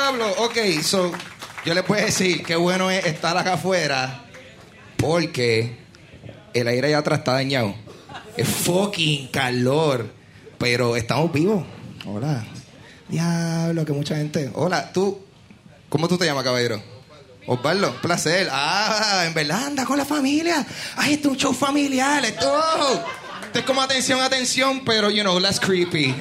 Diablo. Ok, so, yo les puedo decir qué bueno es estar acá afuera porque el aire allá atrás está dañado. Es fucking calor, pero estamos vivos. Hola. Diablo, que mucha gente. Hola, tú. ¿Cómo tú te llamas, caballero? Osvaldo, placer. Ah, en verdad, anda con la familia. Ay, esto es un show familiar. Esto es como atención, pero, less creepy.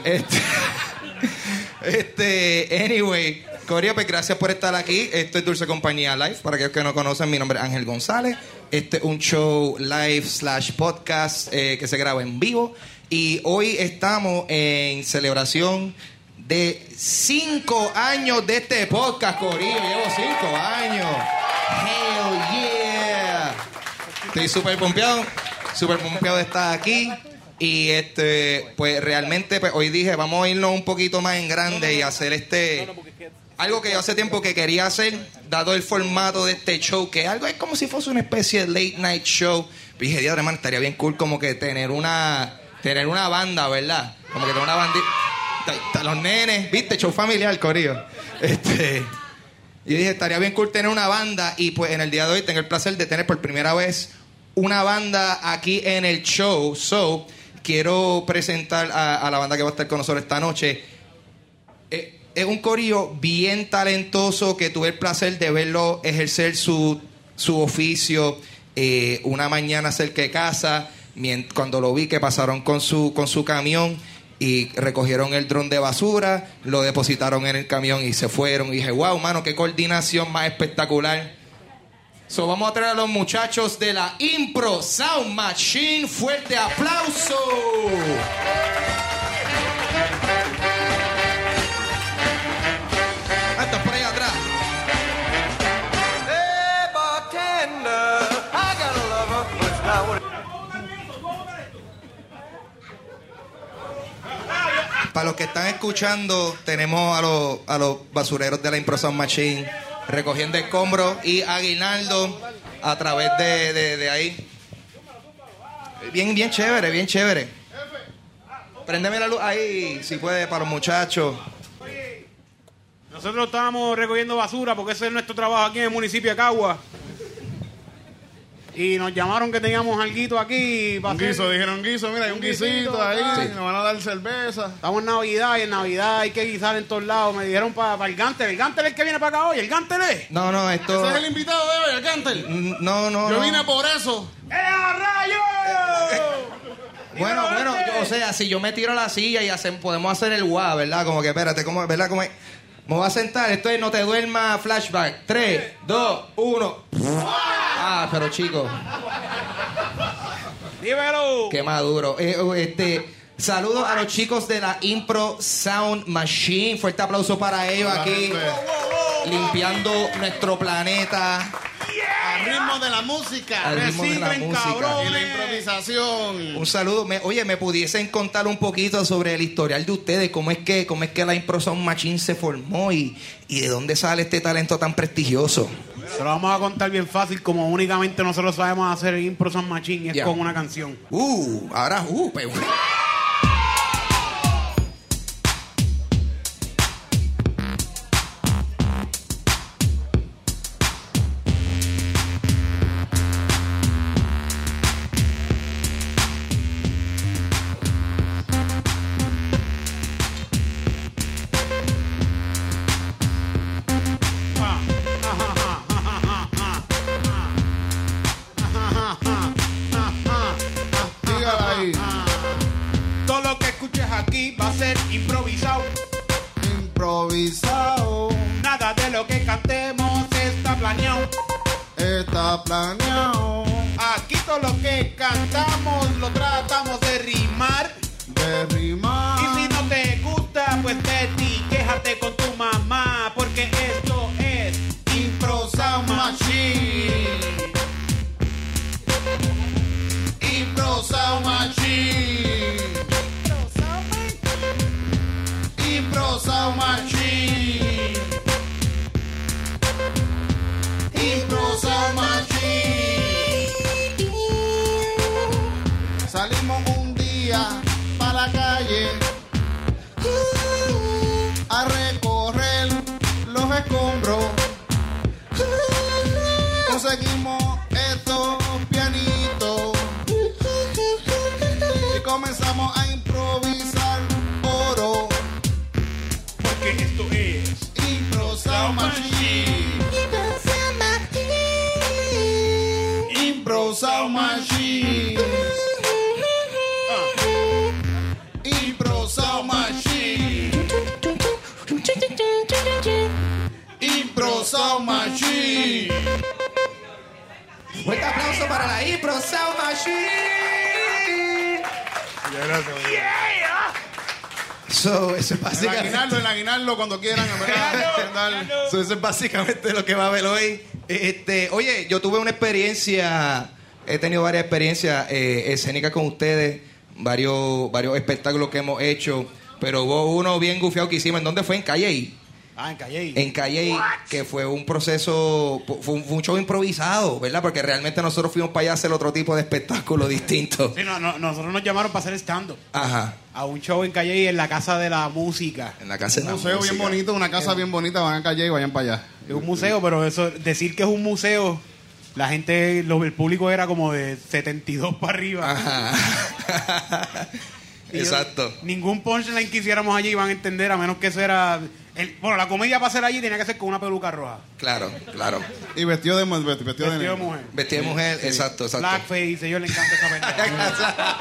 Anyway, Corio, pues gracias por estar aquí. Esto es Dulce Compañía Live. Para aquellos que no conocen, mi nombre es Ángel González. Este es un show live / podcast que se graba en vivo. Y hoy estamos en celebración de 5 años de este podcast, Corillo. Llevo 5 años. Hell yeah. Estoy súper pompeado de estar aquí. Y pues realmente pues, hoy dije, vamos a irnos un poquito más en grande y hacer algo que yo hace tiempo que quería hacer, dado el formato de este show, que algo es como si fuese una especie de late night show. Y dije, Dios, hermano, estaría bien cool como que tener una banda, ¿verdad? Como que tener una bandita. Los nenes, ¿viste? Show familiar, Corillo. Yo dije, estaría bien cool tener una banda. Y pues en el día de hoy tengo el placer de tener por primera vez una banda aquí en el show. So, quiero presentar a la banda que va a estar con nosotros esta noche. Es un corillo bien talentoso que tuve el placer de verlo ejercer su oficio una mañana cerca de casa, cuando lo vi que pasaron con su camión y recogieron el dron de basura, lo depositaron en el camión y se fueron. Y dije, wow, mano, qué coordinación más espectacular. So, vamos a traer a los muchachos de la Impro Sound Machine. ¡Fuerte aplauso! Hasta por ahí atrás. Hey, bartender, I got a lover, but now Para los que están escuchando, tenemos a los basureros de la Impro Sound Machine recogiendo escombros y aguinaldo a través de ahí. Bien chévere, bien chévere. Préndeme la luz ahí, si puede, para los muchachos. Nosotros estábamos recogiendo basura porque ese es nuestro trabajo aquí en el municipio de Cagua. Y nos llamaron que teníamos alguito aquí. Un guiso, dijeron guiso, mira, hay un guisito ahí, sí. Nos van a dar cerveza. Estamos en Navidad y en Navidad hay que guisar en todos lados. Me dijeron para el Gantel. ¿El Gantel es el que viene para acá hoy? ¿El Gantel es? No, esto... Ese es el invitado de hoy, el Gantel. No. Yo vine por eso. ¡A rayo! Bueno, o sea, si yo me tiro a la silla y podemos hacer el guau, ¿verdad? Como que, espérate, ¿verdad? Como es... Me voy a sentar, esto es No Te Duermas Flashback. 3, 2, 1. Ah, pero chicos. Dímelo. Qué maduro. Saludos a los chicos de la Impro Sound Machine. Fuerte aplauso para ellos aquí. Limpiando nuestro planeta. Al ritmo de la música. Al ritmo de la música. Y la improvisación. Un saludo. Oye, ¿me pudiesen contar un poquito sobre el historial de ustedes? ¿Cómo es que la Impro Sound Machine se formó y de dónde sale este talento tan prestigioso? Se lo vamos a contar bien fácil, como únicamente nosotros sabemos hacer Impro Sound Machine, y es con una canción. Ahora, pero... Todo lo que escuches aquí va a ser improvisado. Improvisado. Nada de lo que cantemos está planeado. Está planeado. Aquí todo lo que cantamos lo tratamos de rimar. De rimar. Y si no te gusta, pues vete y quéjate con tu mamá, porque esto es Impro Sound Machine. Impro Sound Machine. Impro Sound Machine. Impro Sound Machine. escombros. Conseguimos estos pianitos y comenzamos a improvisar oro. Porque esto es Impro Sound Machine. Impro Sound Machine. Impro Sound Machine. Impro Sound Machine. Fuerte aplauso para la Impro Sound Machine. So, eso es básicamente... El aguinaldo cuando quieran, en verdad. So, eso es básicamente lo que va a ver hoy. Oye, yo tuve una experiencia, he tenido varias experiencias escénicas con ustedes, varios espectáculos que hemos hecho, pero hubo uno bien gufiado que hicimos. ¿En dónde fue? En Calle. en Calle. En Calle, que fue un proceso, fue un show improvisado, ¿verdad? Porque realmente nosotros fuimos para allá a hacer otro tipo de espectáculo distinto. Sí, nosotros nos llamaron para hacer stand-up. Ajá. A un show en Calle en la Casa de la Música. En la casa de la Un museo música. bien bonito, una casa bien bonita. Van a Calle y vayan para allá. Es un museo, pero eso, decir que es un museo, la gente, el público era como de 72 para arriba. Ajá. Exacto. Ningún punchline que hiciéramos allí iban a entender, a menos que eso era... bueno, la comedia para hacer allí tenía que ser con una peluca roja. Claro, claro. Y vestido de Vestido de negro. mujer. Vestida de mujer, exacto, exacto. Blackface, a ellos les encanta esa pendeja.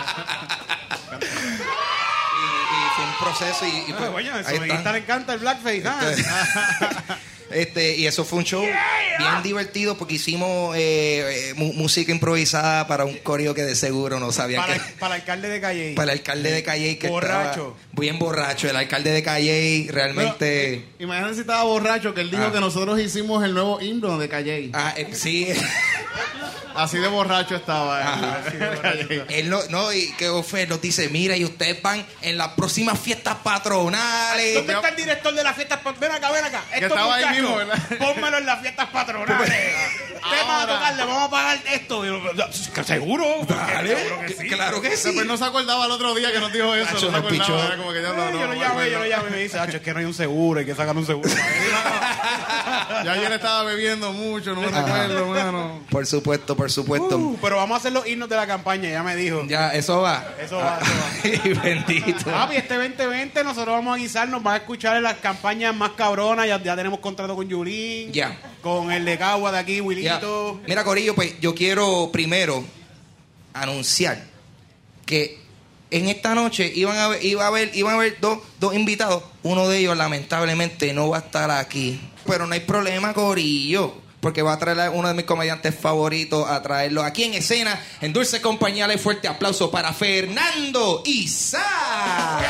y fue un proceso y pues, Oye, a ahí Sonidista está. le encanta el blackface, ¿ah? Y eso fue un show bien divertido porque hicimos música improvisada para un coreo que de seguro no sabían para, que... para el alcalde de Calle. Para el alcalde de Calle que Borracho. estaba bien borracho. El alcalde de Calle realmente... Imagínate si estaba borracho, que él dijo que nosotros hicimos el nuevo himno de Calle. Sí. Así de borracho estaba. Él no, y que Ofer nos dice, mira, y ustedes van en las próximas fiestas patronales. ¿Dónde está el director de las fiestas patronales? Ven acá. Que estaba ahí mismo, ¿verdad? Pónmelo en las fiestas patronales. Ustedes van a tocar, le vamos a pagar esto. Y yo, ¿seguro? Dale, Seguro que sí. claro que sí. Pero no se acordaba el otro día que nos dijo eso. Nacho, no se nos pichó. acordaba. Era como que ya no, Yo lo llamo y me dice, es que no hay un seguro, hay que sacar un seguro. Ya ayer estaba bebiendo mucho, no me recuerdo, hermano. Por supuesto. Pero vamos a hacer los himnos de la campaña, ya me dijo. Ya, eso va. Eso va. Ay, bendito. Papi, este 2020 nosotros vamos a guisarnos, van a escuchar en las campañas más cabronas, ya tenemos contrato con Yulín, Ya. con el de Cagua de aquí, Ya. Wilito. Mira, Corillo, pues yo quiero primero anunciar que en esta noche iban a haber dos invitados. Uno de ellos lamentablemente no va a estar aquí, pero no hay problema, Corillo, porque va a traer a uno de mis comediantes favoritos a traerlo aquí en escena en Dulce Compañía. Le fuerte aplauso para Fernando Isaac.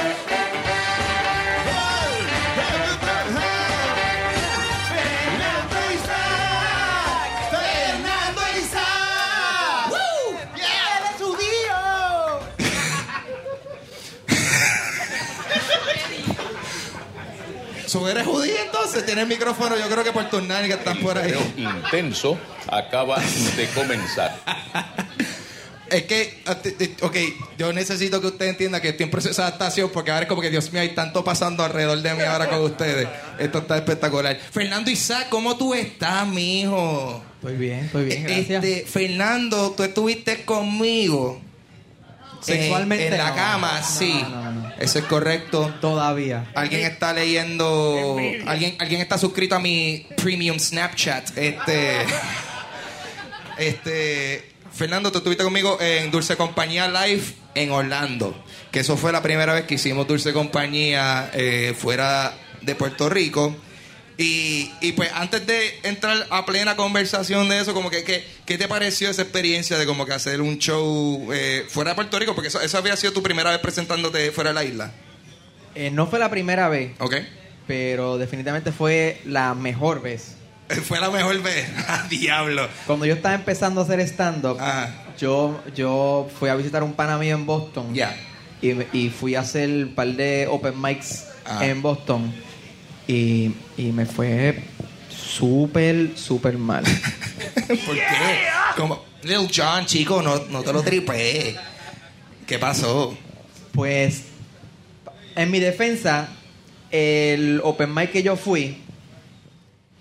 So, ¿eres judío entonces? ¿Tienes el micrófono? Yo creo que por turnar que están por ahí. Intenso acaba de comenzar. Es que, ok, yo necesito que usted entienda que estoy en proceso de adaptación porque ahora es como que, Dios mío, hay tanto pasando alrededor de mí ahora con ustedes. Esto está espectacular. Fernando Isaac, ¿cómo tú estás, mijo? Estoy bien, gracias. Fernando, tú estuviste conmigo. Sexualmente en la no. cama, No, sí. no. Eso es correcto. Todavía. Alguien está leyendo. Alguien está suscrito a mi premium Snapchat. Fernando, tú estuviste conmigo en Dulce Compañía Live en Orlando. Que eso fue la primera vez que hicimos Dulce Compañía fuera de Puerto Rico. Y pues antes de entrar a plena conversación de eso, como que ¿qué te pareció esa experiencia de como que hacer un show fuera de Puerto Rico? Porque eso había sido tu primera vez presentándote fuera de la isla. No fue la primera vez, ¿Ok? pero definitivamente fue la mejor vez. Fue la mejor vez. ¡Diablo! Cuando yo estaba empezando a hacer stand-up, Ajá. yo fui a visitar un pana mío en Boston. Ya. Y fui a hacer un par de open mics Ajá. en Boston. Y me fue súper mal. ¿Por qué? Como, Lil Jon, chico, no te lo tripees. ¿Qué pasó? Pues, en mi defensa, el open mic que yo fui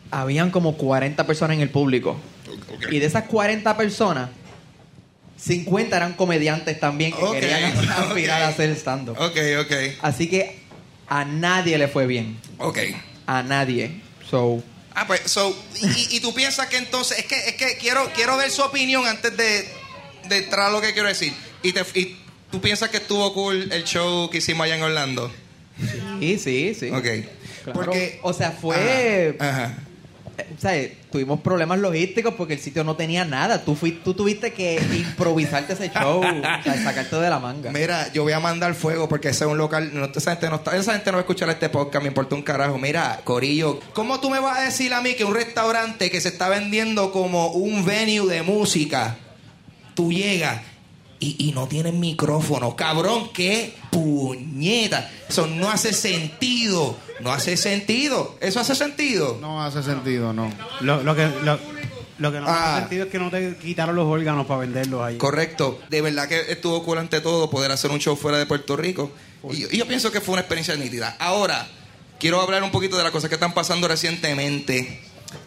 habían como 40 personas en el público. Y de esas 40 personas, 50 eran comediantes también que Ok, querían aspirar ok. a hacer stand-up. Ok. Así que a nadie le fue bien. Ok. A nadie. So, Pues, y tú piensas que entonces, es que quiero ver su opinión antes de entrar a lo que quiero decir. Y tú piensas que estuvo cool el show que hicimos allá en Orlando. sí. Ok. Claro. Porque, O sea, fue... Ajá. O sea, tuvimos problemas logísticos porque el sitio no tenía nada. Tú tuviste que improvisarte ese show, o sea, sacarte de la manga. Mira, yo voy a mandar fuego porque ese es un local. Esa gente no va a escuchar este podcast, me importa un carajo. Mira, Corillo, ¿cómo tú me vas a decir a mí que un restaurante que se está vendiendo como un venue de música, tú llegas y no tienes micrófono? Cabrón, qué puñeta. Eso no hace sentido. No hace sentido. ¿Eso hace sentido? No hace sentido, no. Lo que no hace sentido es que no te quitaron los órganos para venderlos ahí. Correcto. De verdad que estuvo cool ante todo poder hacer un show fuera de Puerto Rico. Y yo pienso que fue una experiencia nítida. Ahora, quiero hablar un poquito de las cosas que están pasando recientemente.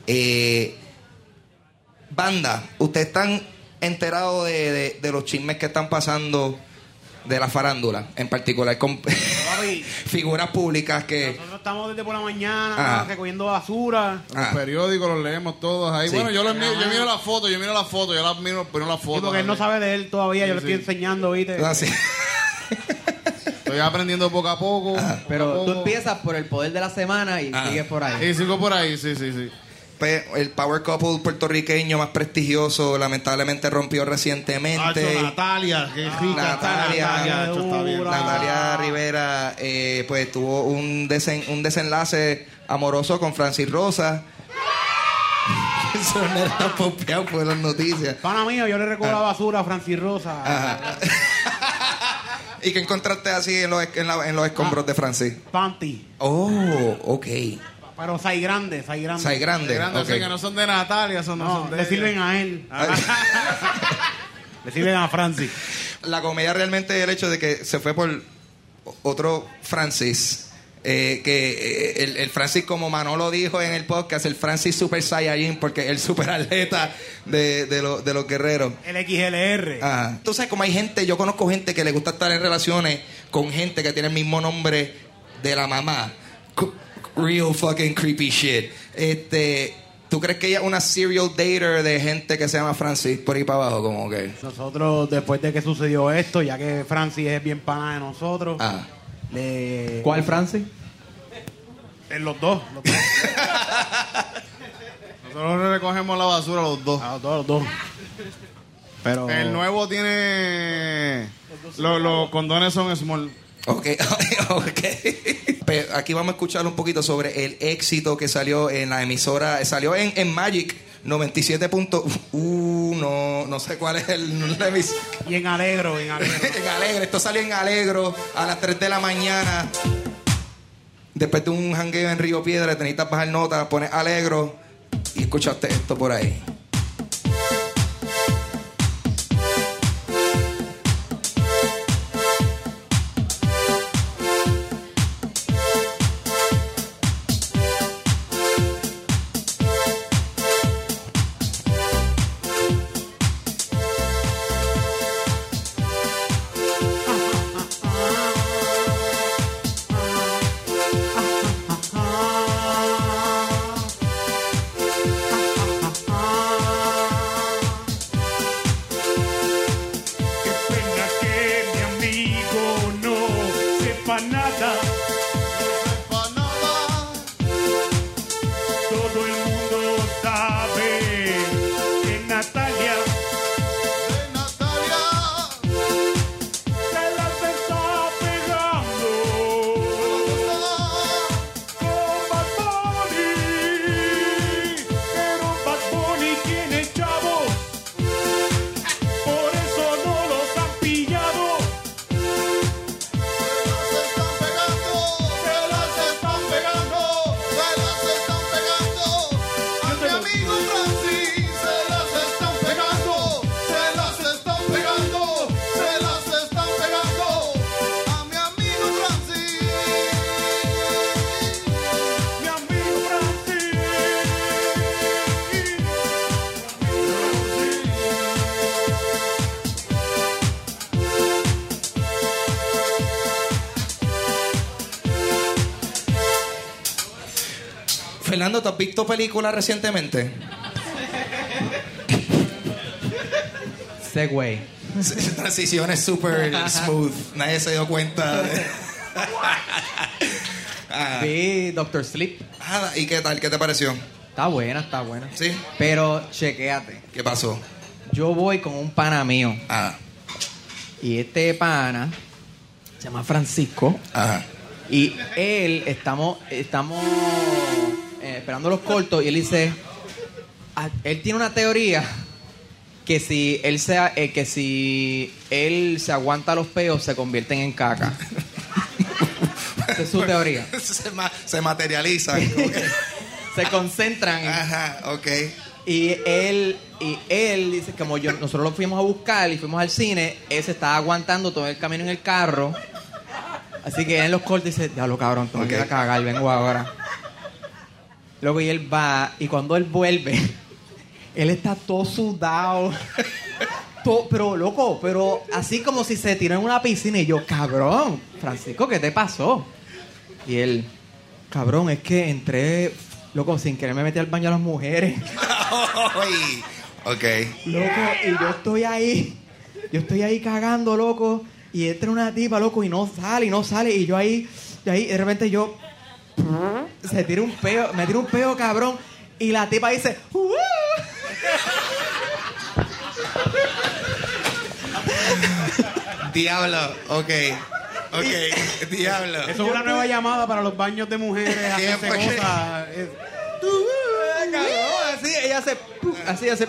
Banda, ¿ustedes están enterados de los chismes que están pasando de la farándula? En particular con Papi, figuras públicas que... nosotros estamos desde por la mañana Ajá. recogiendo basura. Ah. Los periódicos los leemos todos ahí. Sí. Bueno, yo miro la foto, yo la miro la Sí, foto. porque él no sabe de él todavía, yo le estoy enseñando, ¿viste? Ah, sí. Estoy aprendiendo poco a poco. Pero poco a tú poco. empiezas por el poder de la semana y sigues por ahí. Y sigo por ahí, sí. Pues, el power couple puertorriqueño más prestigioso lamentablemente rompió recientemente. Natalia, qué rica Natalia. está Natalia. Esto está bien. Natalia Rivera pues tuvo un desenlace amoroso con Francis Rosa. Eso no era pompeado por las noticias. Pana mío, yo le recojo la basura a Francis Rosa. Ajá. ¿Y qué encontraste así en los escombros de Francis? Panty. Oh, ok. Pero sai grande. Sai grande. Grandes, ok. que no son de Natalia, no No, son de le ella. sirven a él. Le sirven a Francis. La comedia realmente es el hecho de que se fue por otro Francis. El Francis, como Manolo dijo en el podcast, el Francis Super Saiyajin, porque el super atleta de los guerreros. El XLR. Ajá. Tú sabes cómo hay gente, yo conozco gente que le gusta estar en relaciones con gente que tiene el mismo nombre de la mamá. Real fucking creepy shit. ¿Tú crees que ella es una serial dater de gente que se llama Francis por ahí para abajo? Como que... Nosotros, después de que sucedió esto, ya que Francis es bien pana de nosotros, Ah. le... ¿Cuál, Francis? Los dos. Nosotros le recogemos la basura los dos. A los dos. Pero... El nuevo tiene... Los condones son small. Ok. Pero aquí vamos a escuchar un poquito sobre el éxito que salió en la emisora. Salió en Magic 97.1. No sé cuál es la emisora. Y en Alegro. En Alegre. Esto salió en Alegro a las 3 de la mañana. Después de un jangueo en Río Piedra, te necesitas bajar nota, pones Alegro y escuchaste esto por ahí. Fernando, ¿tú has visto películas recientemente? Segway. Transiciones super smooth. Nadie se dio cuenta. Vi Doctor Sleep. ¿Y qué tal? ¿Qué te pareció? Está buena. ¿Sí? Pero chequéate. ¿Qué pasó? Yo voy con un pana mío. Y este pana se llama Francisco. Ajá. Y él, estamos esperando los cortos y él dice, él tiene una teoría que si él se aguanta los peos se convierten en caca. Esa es su teoría. Se materializan. Se concentran. Ajá, ok. Y él dice, como nosotros lo fuimos a buscar y fuimos al cine, él se estaba aguantando todo el camino en el carro. Así que en los cortes dice, diablo cabrón, tengo que ir a cagar, vengo ahora. Luego y él va, y cuando él vuelve, él está todo sudado. Pero loco, pero así como si se tiró en una piscina. Y yo, cabrón, Francisco, ¿qué te pasó? Y él, cabrón, es que entré, loco, sin querer me metí al baño a las mujeres. Ok. Loco, y yo estoy ahí cagando, loco, y entra una tipa, loco, y no sale, y yo ahí, de repente yo, me tiro un peo, cabrón, y la tipa dice, ¡uh! Diablo, ok, diablo. Eso es una nueva llamada para los baños de mujeres. ¿Qué? Hacerse ¿Por qué? cosas. Así, ella hace, hace.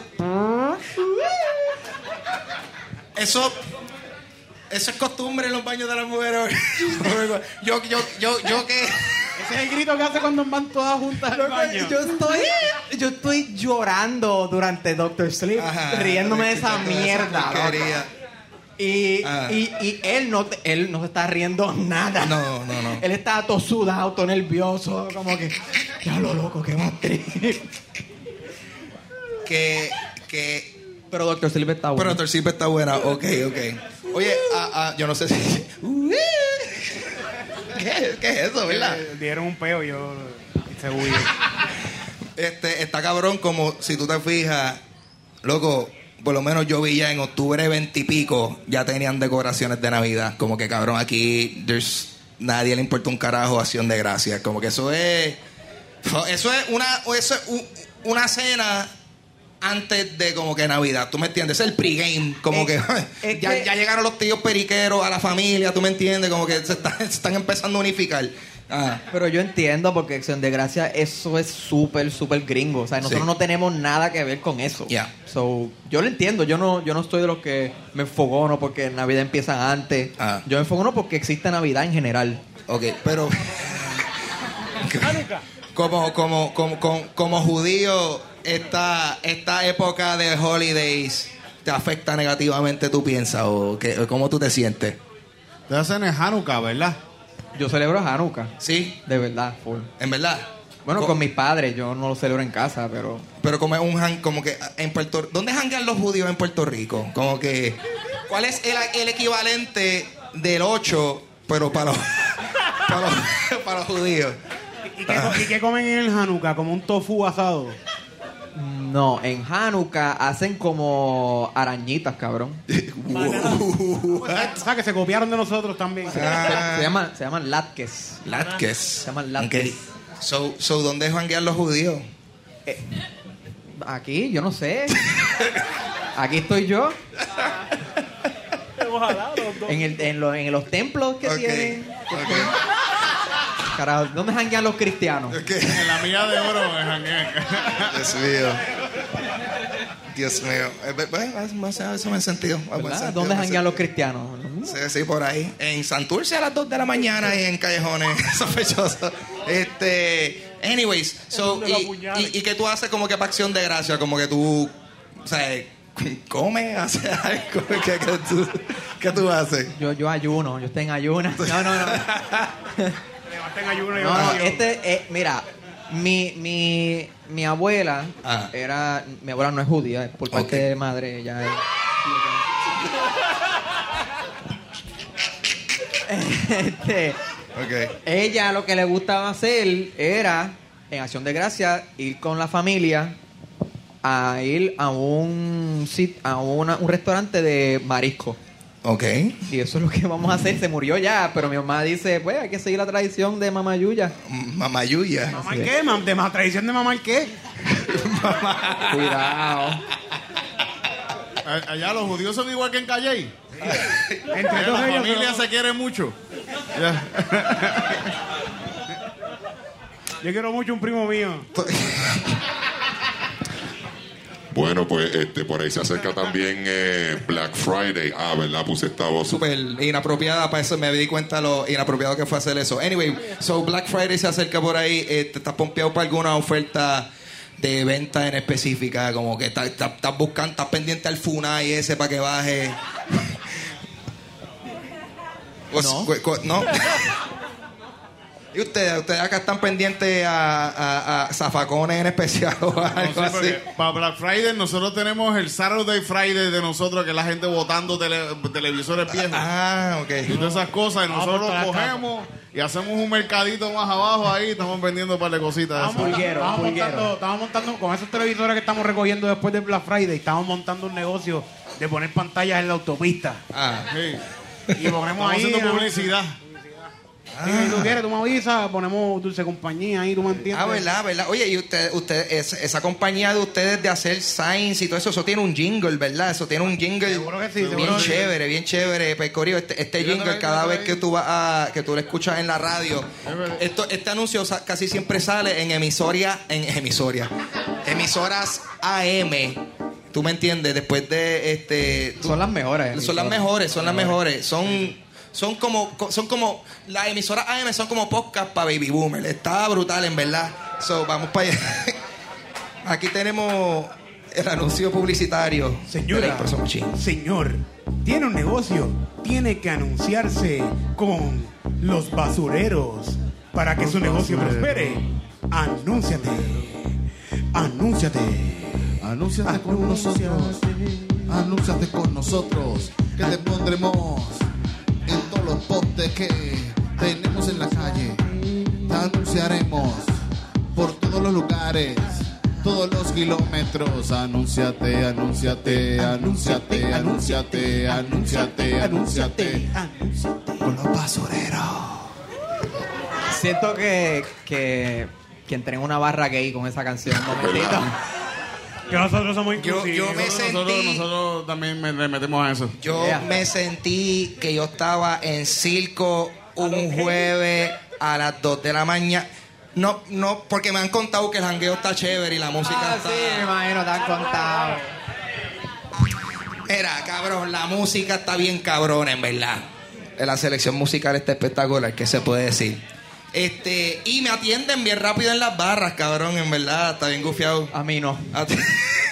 Eso es costumbre en los baños de las mujeres. yo que... Ese es el grito que hace cuando van todas juntas al baño. Yo estoy llorando durante Doctor Sleep, Ajá, riéndome de esa mierda, loco. porquería. Y él no se está riendo nada. No. Él está todo sudado, todo nervioso, como que, ya lo loco, qué batería. Pero Doctor Sleep está bueno. Pero Doctor Sleep está buena, ok. Oye, yo no sé si... ¿Qué es eso, verdad? Dieron un peo, yo se huí. Está cabrón, como si tú te fijas, loco, por lo menos yo vi ya en octubre 20 y pico, ya tenían decoraciones de Navidad. Como que cabrón, aquí nadie le importa un carajo Acción de Gracias. Como que eso es una cena antes de como que Navidad, ¿tú me entiendes? Es el pregame, como ya llegaron los tíos periqueros a la familia, ¿tú me entiendes? Como que se están empezando a unificar. Pero yo entiendo, porque Acción de Gracia, eso es súper gringo. O sea, nosotros no tenemos nada que ver con eso. Yeah. So, yo lo entiendo. Yo no estoy de los que me enfogono porque Navidad empieza antes. Yo me enfogono porque existe Navidad en general. Ok, pero... como judío, esta época de holidays te afecta negativamente, ¿tú piensas? ¿O cómo tú te sientes? Te hacen el Hanukkah, ¿verdad? Yo celebro Hanukkah. ¿Sí? De verdad, full. ¿En verdad? Bueno, con mis padres. Yo no lo celebro en casa, pero... Pero como es como que en Puerto... ¿Dónde janguean los judíos en Puerto Rico? Como que... ¿Cuál es el equivalente del 8, pero para los judíos? ¿Y qué comen en el Hanukkah? ¿Como un tofu asado? No, en Hanukkah hacen como arañitas, cabrón. O sea, que se copiaron de nosotros también. Se llaman latkes. Latkes. Se llaman latkes. Okay. So, ¿dónde janguean los judíos? Aquí, yo no sé. Aquí estoy yo. Ojalá los dos. En los templos que tienen. Carajo, ¿dónde janguean los cristianos? En la milla de oro me janguean. Dios mío. Eso me ha sentido. ¿Verdad? ¿Dónde janguean los cristianos? Sí, por ahí. En Santurce a las 2 de la mañana y en callejones sospechosos. Anyways, ¿y qué tú haces como que para Acción de Gracia? Como que tú, o sea, comes, haces algo. ¿Qué tú haces? Yo ayuno, yo estoy en ayunas. No. En ayuno y No, oración. mira, mi abuela era... Mi abuela no es judía, es por parte de madre, ella es... Okay. Ella lo que le gustaba hacer era en Acción de Gracias, ir con la familia a ir a un restaurante de marisco. Ok. Y eso es lo que vamos a hacer. Se murió ya, pero mi mamá dice, pues hay que seguir la tradición de Mamá Yuya. Mamayuya. ¿Mamá el qué? ¿De más tradición de mamá el qué? Cuidado. Allá los judíos son igual que en Calley. Entre La todos ellos, familia se quiere mucho. Ya. yo quiero mucho un primo mío. Bueno, pues por ahí se acerca también Black Friday. Ah, ¿verdad? Puse esta voz. Súper inapropiada, para eso me di cuenta lo inapropiado que fue hacer eso. Anyway, so Black Friday se acerca por ahí. ¿Te estás pompeado para alguna oferta de venta en específica? Como que estás buscando, estás pendiente al FUNAI ese para que baje. No. ¿No? ¿Y ustedes acá están pendientes a zafacones en especial o algo Sí, así? porque para Black Friday nosotros tenemos el Saturday Friday de nosotros, que es la gente botando televisores viejos. Ah, Y ok. todas esas cosas, y nosotros por todas las cogemos y hacemos un mercadito más abajo ahí, estamos vendiendo un par de cositas. Estamos, Pulguero, estamos montando, con esos televisores que estamos recogiendo después de Black Friday, estamos montando un negocio de poner pantallas en la autopista. Ah. Sí. Y ponemos Estamos ahí. haciendo publicidad. Si tú quieres, tú me avisas, ponemos Dulce Compañía ahí, tú me entiendes. Ah, ¿verdad? Oye, y esa compañía de ustedes de hacer signs y todo eso, eso tiene un jingle, ¿verdad? Eso tiene un jingle Seguro que sí, bien seguro que sí. bien chévere. Pues, Corio, este jingle, cada vez que tú que tú lo escuchas en la radio, este anuncio casi siempre sale en emisoras AM. ¿Tú me entiendes? Después de Son las mejores. Son las mejores. Son como las emisoras AM son como podcast para Baby Boomer. Está brutal, en verdad. So, vamos para allá. Aquí tenemos el anuncio publicitario de la Señora, Impresora Machine. señor, tiene un negocio, tiene que anunciarse con los basureros para que su negocio prospere. Anúnciate. Anúnciate con nosotros. Anúnciate con nosotros, que te pondremos en todos los postes que tenemos en la calle. Te anunciaremos por todos los lugares, todos los kilómetros. Anúnciate, anúnciate, anúnciate, anúnciate, anúnciate, anúnciate con los basureros. Siento que entré en una barra gay con esa canción. Un momentito. Que nosotros somos inclusivos. Yo me sentí... Nosotros también le metemos a eso. Yo Yeah. me sentí que yo estaba en circo un jueves a las 2 de la mañana. No, porque me han contado que el jangueo está chévere y la música está... Sí, me imagino, te han contado. Mira, cabrón, la música está bien cabrona, en verdad. La selección musical está espectacular, ¿qué se puede decir? Y me atienden bien rápido en las barras, cabrón, en verdad, está bien gufiado. A mí no. A ti-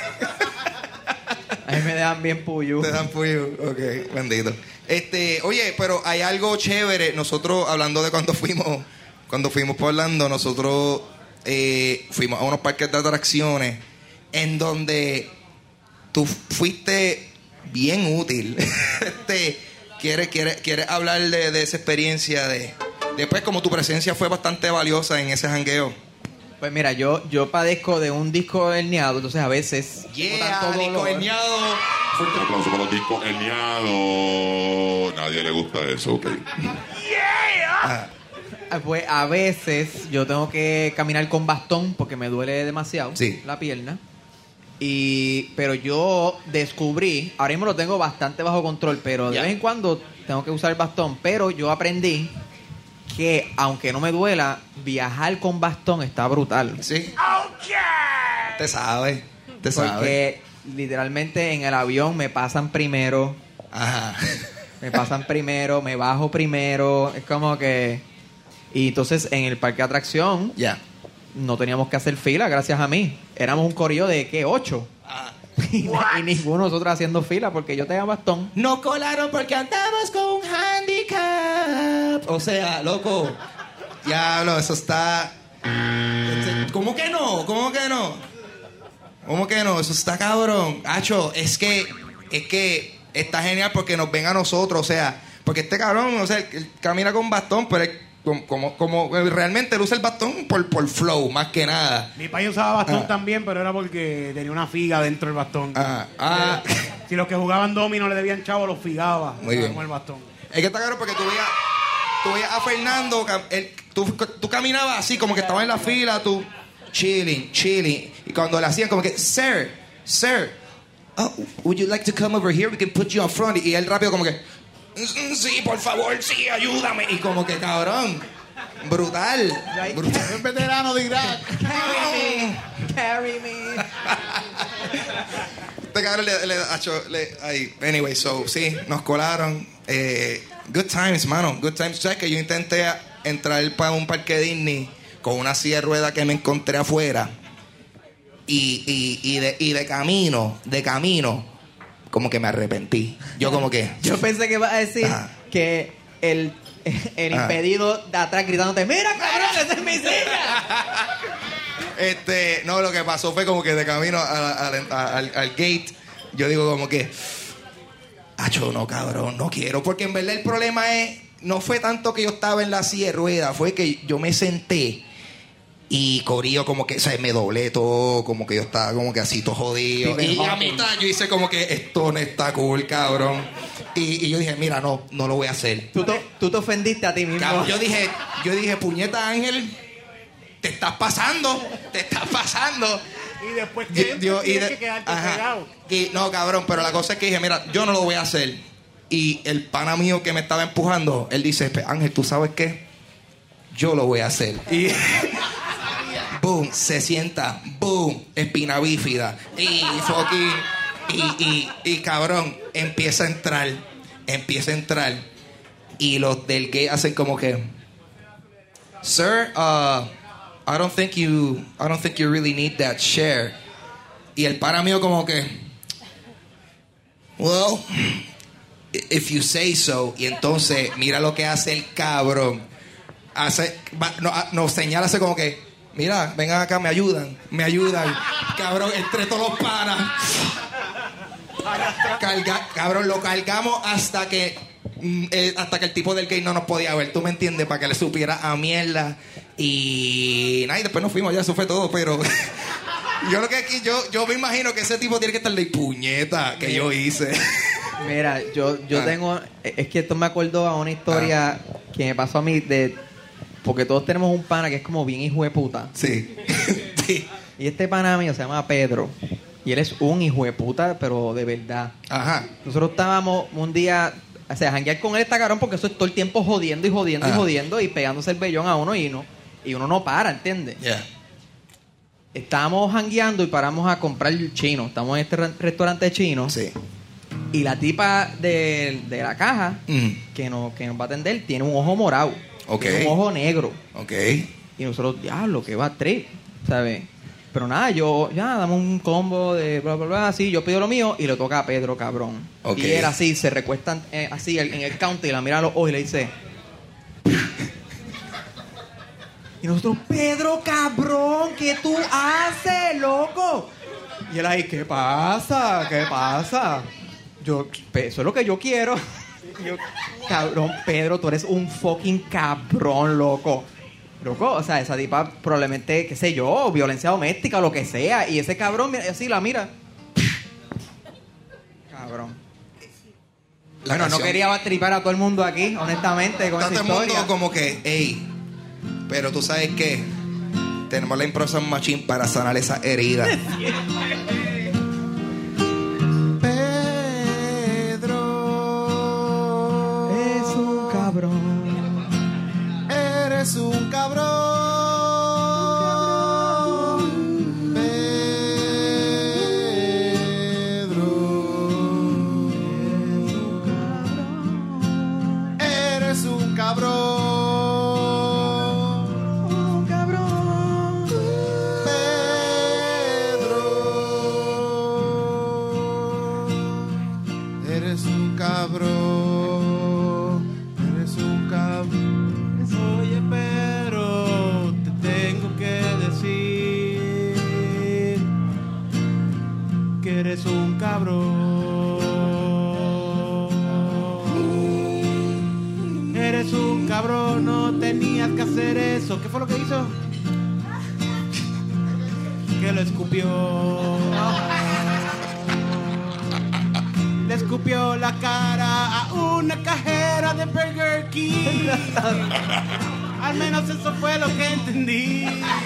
A mí me dejan bien puyo. Te dan puyo. Ok, bendito. Oye, pero hay algo chévere. Nosotros, hablando de cuando fuimos por Orlando, nosotros fuimos a unos parques de atracciones en donde tú fuiste bien útil. ¿Quieres hablar de esa experiencia después, como tu presencia fue bastante valiosa en ese jangueo? Pues mira, yo padezco de un disco herniado, entonces a veces tengo tanto Nico dolor. Herniado. Fuerte aplauso para los discos herniados. Nadie le gusta eso, ok. Pues a veces yo tengo que caminar con bastón porque me duele demasiado Sí. la pierna. Pero yo descubrí, ahora mismo lo tengo bastante bajo control, pero de Ya. vez en cuando tengo que usar el bastón. Pero yo aprendí que aunque no me duela, viajar con bastón está brutal. Sí. Te sabe. Porque literalmente en el avión me pasan primero, Ajá. me bajo primero, es como que... Y entonces en el parque de atracción Ya. no teníamos que hacer fila gracias a mí. Éramos un corillo de, ¿qué? 8. Ah. Y ninguno de nosotros haciendo fila porque yo tenía bastón. No colaron porque andamos con un handicap. O sea, loco. Diablo, eso está... ¿Cómo que no? Eso está cabrón. Hacho, es que está genial porque nos ven a nosotros. O sea, porque este cabrón, o sea, él camina con bastón, pero él como realmente él usa el bastón por flow, más que nada. Mi país usaba bastón también, pero era porque tenía una figa dentro del bastón. Si los que jugaban domino le debían chavo, los figaba. Muy bien. Con el bastón. Es que está claro porque tú veías a Fernando, tú caminabas así, como que estaba en la fila, tú chilling. Y cuando le hacían como que, sir, would you like to come over here? We can put you on front. Y él rápido como que, sí, por favor, sí, ayúdame. Y como que, cabrón, brutal. Es veterano de Irak. Carry me. Este cabrón ahí. Anyway, so, sí, nos colaron. Good times, mano. Good times. ¿Sabes que yo intenté entrar para un parque Disney con una silla de ruedas que me encontré afuera? Y de camino, como que me arrepentí. Yo como que... Yo pensé que ibas a decir que el impedido de atrás gritándote, ¡mira, cabrón, esa es mi silla! No, lo que pasó fue como que de camino al gate, yo digo como que, acho, no, cabrón, no quiero. Porque en verdad el problema no fue tanto que yo estaba en la silla de ruedas, fue que yo me senté y corillo como que, o sea, me doblé todo, como que yo estaba como que así todo jodido. Y a mitad yo hice como que esto no está cool, cabrón. Y yo dije, mira, no lo voy a hacer. Tú te ofendiste a ti mismo. Cabrón, yo dije, puñeta, Ángel, te estás pasando. Y después que tienes que quedarte pegado. No, cabrón, pero la cosa es que dije, mira, yo no lo voy a hacer. Y el pana mío que me estaba empujando, él dice, Ángel, ¿tú sabes qué? Yo lo voy a hacer. Y boom, se sienta, boom, espina bífida. Y fucking, y cabrón, empieza a entrar. Y los del gate hacen como que, sir, I don't think you really need that chair. Y el pana mío como que, well, if you say so. Y entonces mira lo que hace el cabrón. Nos señala así como que, mira, vengan acá, me ayudan. Cabrón, entre todos los panas. Cabrón, lo cargamos hasta que el tipo del gay no nos podía ver, ¿tú me entiendes? Para que le supiera a mierda. Y nada, y después nos fuimos, ya eso fue todo, pero yo me imagino que ese tipo tiene que estar de puñeta que yo hice. Mira, yo tengo, es que esto me acordó a una historia que me pasó a mí porque todos tenemos un pana que es como bien hijo de puta. Sí. Y este pana mío se llama Pedro. Y él es un hijo de puta, pero de verdad. Ajá. Nosotros estábamos un día, o sea, janguear con él está cabrón porque eso es todo el tiempo jodiendo y pegándose el vellón a uno y uno no para, ¿entiendes? Yeah. Estábamos jangueando y paramos a comprar chino. Estamos en este restaurante chino. Sí. Y la tipa de la caja que nos va a atender tiene un ojo morado. Okay. Tiene un ojo negro. Ok. Y nosotros, diablo, que va trip, ¿sabes? Pero nada, dame un combo de bla, bla, bla, así. Yo pido lo mío y le toca a Pedro, cabrón. Okay. Y él así, se recuesta así en el counter y la mira a los ojos y le dice... Y nosotros, Pedro, cabrón, ¿qué tú haces, loco? Y él ahí, ¿qué pasa? Yo, eso es lo que yo quiero. Y yo, cabrón, Pedro, tú eres un fucking cabrón, loco. Loco, o sea, esa tipa probablemente, qué sé yo, violencia doméstica o lo que sea. Y ese cabrón, así la mira. Cabrón. Bueno, no quería tripar a todo el mundo aquí, honestamente, con esa Todo el mundo historia. como que, hey, pero tú sabes qué, tenemos la Improvisation Machine para sanar esa herida. Pedro, Es un cabrón. eres un cabrón. Pedro, eres un cabrón. Eres un cabrón, eres un cabrón. Oye, pero te tengo que decir que eres un cabrón. Eres un cabrón. cabrón, no tenías que hacer eso. ¿Qué fue lo que hizo? Que lo escupió. Le escupió la cara a una cajera de Burger King. Al menos eso fue lo que entendí.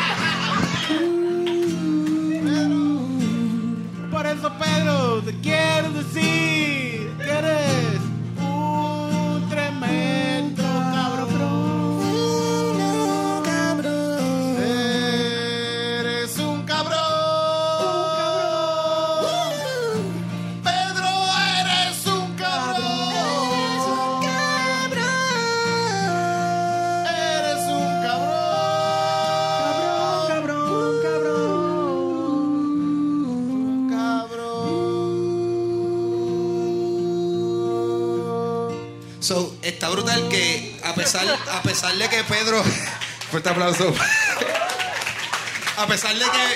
Por eso, Pedro, te quiero decir que eres un tremendo cabrón. Eres un cabrón. Pedro, eres un cabrón. Eres un cabrón. Cabrón, cabrón. So, está brutal que a pesar de que Pedro... Fuerte aplauso. A pesar de que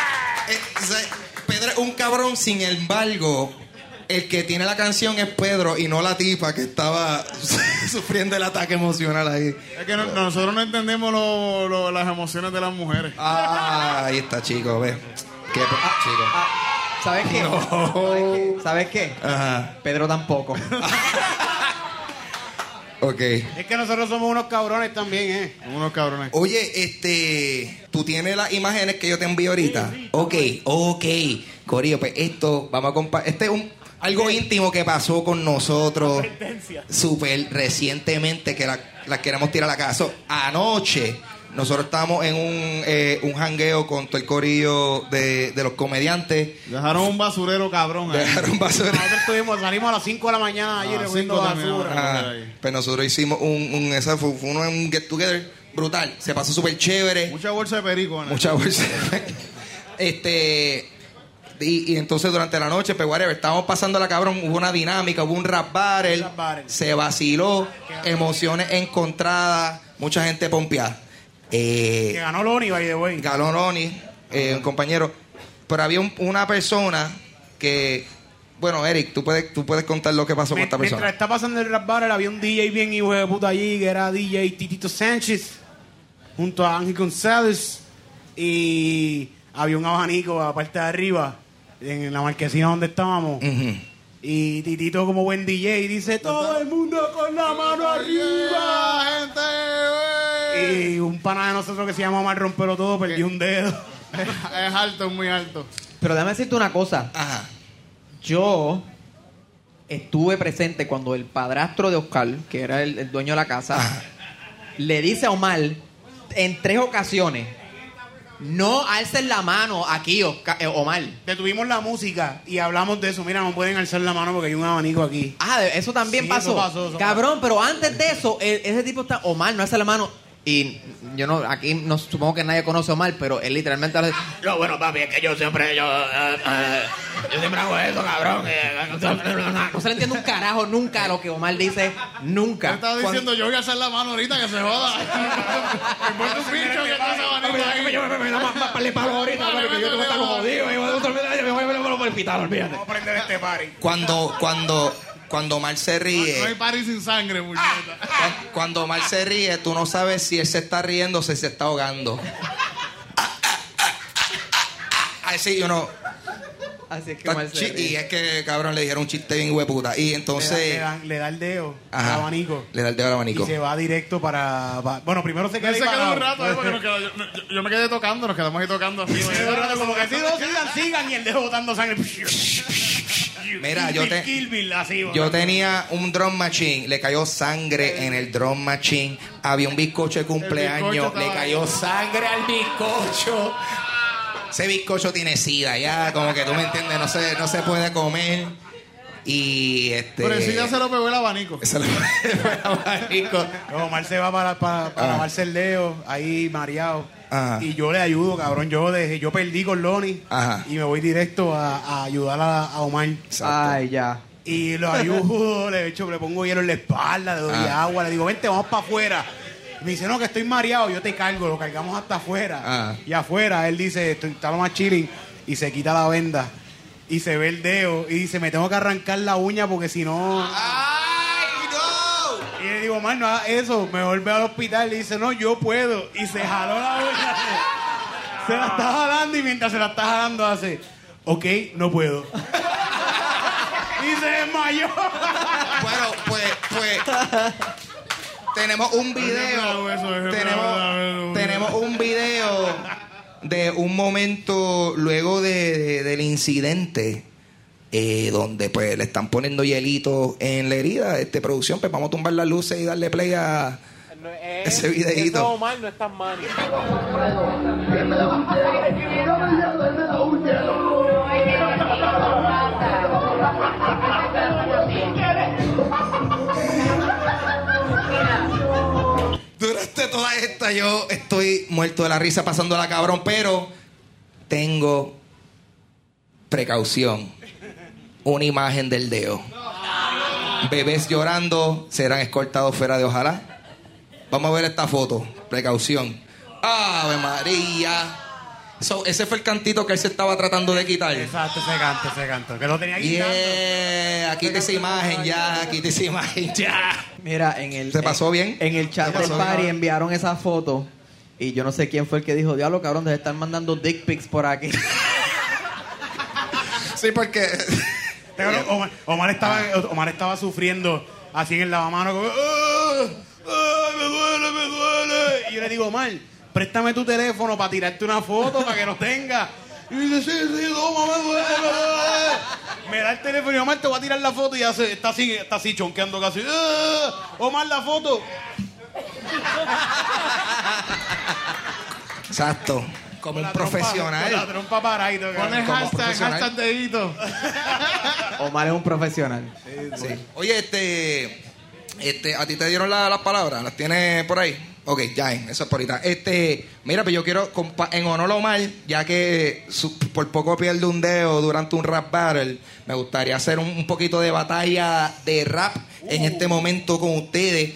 Pedro es un cabrón, sin embargo, el que tiene la canción es Pedro y no la tipa que estaba sufriendo el ataque emocional ahí. Es que nosotros no entendemos las emociones de las mujeres. Ahí está, chico, ve. Qué chico. ¿Sabes qué? No. ¿Sabes qué? Ajá. Pedro tampoco. Ok. Es que nosotros somos unos cabrones también, Son unos cabrones. Oye, tú tienes las imágenes que yo te envío ahorita. Ok. Corillo, pues esto, vamos a compartir. Este es algo íntimo que pasó con nosotros súper recientemente, que las queremos tirar a la casa. Anoche, nosotros estábamos en un jangueo con todo el corillo de los comediantes. Dejaron un basurero cabrón ahí. Nosotros salimos a las 5 de la mañana allí recogiendo basura. Pues nosotros hicimos fue un get together brutal. Se pasó súper chévere. Mucha bolsa de perico. ¿no? Mucha bolsa. Y entonces durante la noche, pues whatever, estábamos pasando la cabrón, hubo una dinámica, hubo un rap battle, se vaciló, emociones encontradas, mucha gente pompeada. Que ganó Lonnie, by the way. Ganó Lonnie, un compañero. Pero había una persona que... Bueno, Eric, tú puedes contar lo que pasó con esta persona. Mientras está pasando el rap battle, había un DJ bien hijo de puta allí, que era DJ Titito Sánchez, junto a Ángel González. Y había un abanico aparte de arriba, en la marquesina donde estábamos. Uh-huh. Y Titito, como buen DJ, dice: todo el mundo con la mano arriba, gente. Y un pana de nosotros que se llama Omar Rompero Todo perdió un dedo. Es alto, es muy alto. Pero déjame decirte una cosa. Ajá. Yo estuve presente cuando el padrastro de Oscar, que era el dueño de la casa, le dice a Omar en 3 ocasiones: no alces la mano aquí, Omar. Detuvimos la música y hablamos de eso. Mira, no pueden alzar la mano porque hay un abanico aquí. Eso también Sí, pasó. eso pasó. Cabrón, pero antes de eso, ese tipo está... Omar no alza la mano. Y yo no, aquí no supongo que nadie conoce a Omar, pero él literalmente hace: no, bueno, papi, es que yo siempre hago eso, cabrón. No se le entiende un carajo nunca a lo que Omar dice, nunca. Yo estaba diciendo, yo voy a alzar la mano ahorita, que se joda. Me muerto un bicho que pasa abanico ahí. Yo me da más para el palo ahorita, porque yo tengo que estar jodido. Me voy por el hospital, olvídate. Vamos a prender este party. Cuando Omar se ríe... No hay party sin sangre, muchacha. Cuando Omar se ríe, tú no sabes si él se está riendo o si se está ahogando. Así, Así es que Omar se ríe. Y es que, cabrón, le dijeron un chiste bien hueputa. Y entonces... Le da el dedo Ajá. al abanico. Le da el dedo al abanico. Y se va directo para... Bueno, primero se queda Él ahí se quedó parado. un rato, porque yo me quedé tocando, nos quedamos ahí tocando así. Sí, un rato como que sigan y el dedo botando sangre. Mira, Kill Bill, así, yo tenía un drum machine, le cayó sangre en el drum machine. Había un bizcocho de cumpleaños, bizcocho le estaba cayó ahí. sangre al bizcocho. Ese bizcocho tiene sida, ya, como que tú me entiendes, no se puede comer. Y Pero sí ya se lo pegó el abanico. Se lo pegó el abanico. Omar se va para lavarse el dedo, ahí mareado. Ajá. Y yo le ayudo, cabrón. Yo perdí con Lonnie. Ajá. Y me voy directo a ayudar a Omar. Ay, ya. Y lo ayudo, le pongo hielo en la espalda, le doy agua, le digo: vente, vamos para afuera. Y me dice: no, que estoy mareado, yo te cargo, lo cargamos hasta afuera. Y afuera él dice: está lo más chilling. Y se quita la venda. Y se ve el dedo. Y dice: me tengo que arrancar la uña porque si no... ¡Ay, no! Y le digo: Omar, no hagas eso. Mejor ve al hospital. Y dice, no, yo puedo. Y se jaló la uña. Se la está jalando y mientras se la está jalando hace, ok, no puedo. Y se desmayó. Bueno, pues tenemos un video. Tenemos un video de un momento luego del incidente donde pues le están poniendo hielito en la herida. Producción, pues vamos a tumbar las luces y darle play a ese videíto. Eso, Omar, no es tan mal. Durante toda esta yo estoy muerto de la risa pasándola cabrón, pero tengo precaución. Una imagen del dedo. Bebés llorando serán escoltados fuera de ojalá. Vamos a ver esta foto. Precaución. ¡Ave María! Ese fue el cantito que él se estaba tratando de quitar. Exacto, ese canto. Que lo tenía quitando. Quita esa imagen ya. Mira, ¿Se pasó bien? En el chat del party enviaron esa foto y yo no sé quién fue el que dijo, diablo, cabrón, debe estar mandando dick pics por aquí. Sí, porque... Omar estaba sufriendo así en el lavamanos. Como, me duele. Y yo le digo, Omar, préstame tu teléfono para tirarte una foto para que lo tenga. Y dice, sí, toma, me duele. Me da el teléfono y Omar, te voy a tirar la foto y está así chonqueando casi. Omar, la foto. Exacto. Como un profesional. Con la trompa paradito. Pone hashtag dedito. Omar es un profesional. Sí. Oye, ¿a ti te dieron las palabras? ¿Las tienes por ahí? Ok, ya, eso es por ahorita. Mira, pues yo quiero, en honor a Omar, ya que por poco pierde un dedo durante un rap battle, me gustaría hacer un poquito de batalla de rap en este momento con ustedes.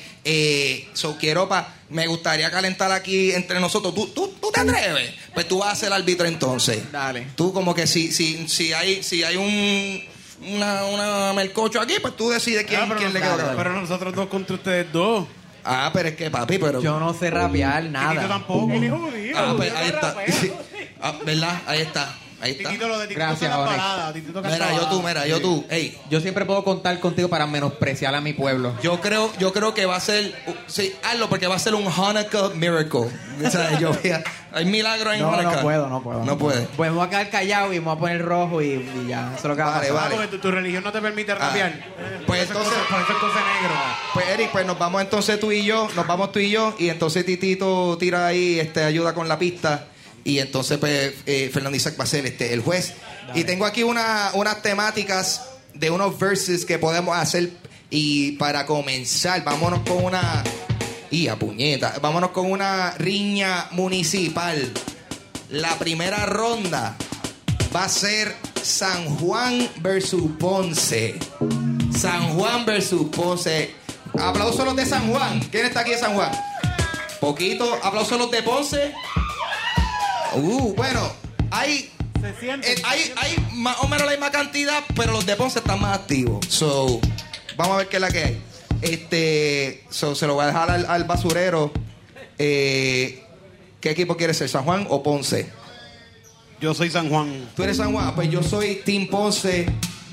Me gustaría calentar aquí entre nosotros. ¿Tú te atreves? Pues tú vas a ser el árbitro entonces. Dale. Tú como que si hay una melcocho aquí, pues tú decides quién le queda. Pero nosotros dos contra ustedes dos. Pero es que, papi, yo no sé rapear nada. Yo tampoco. Pues ahí está. ¿Verdad? Ahí está. Titito, lo de Titito. Gracias, Mira, yo tú. Ey, yo siempre puedo contar contigo para menospreciar a mi pueblo. yo creo que va a ser... Sí, hazlo porque va a ser un Hanukkah miracle. O sea, hay milagros en Hanukkah. No puedo. No puede. Pues me voy a quedar callado y me voy a poner rojo y ya. Eso es lo que va a pasar. Vale. Porque tu religión no te permite rapear. Pues entonces... Por eso es negro. Pues Eric, pues nos vamos entonces tú y yo, y entonces Titito tira ahí, ayuda con la pista, y entonces pues Fernando Isaac va a ser el juez. Dale. Y tengo aquí unas temáticas de unos verses que podemos hacer, y para comenzar, vámonos con una... vámonos con una riña municipal. La primera ronda va a ser San Juan versus Ponce. San Juan versus Ponce. Aplausos a los de San Juan. ¿Quién está aquí de San Juan? Poquito. Aplausos a los de Ponce. Bueno, hay más o menos la misma cantidad, pero los de Ponce están más activos. Vamos a ver qué es la que hay. Se lo voy a dejar al basurero. ¿Qué equipo quieres ser? ¿San Juan o Ponce? Yo soy San Juan. ¿Tú eres San Juan? Pues yo soy Team Ponce.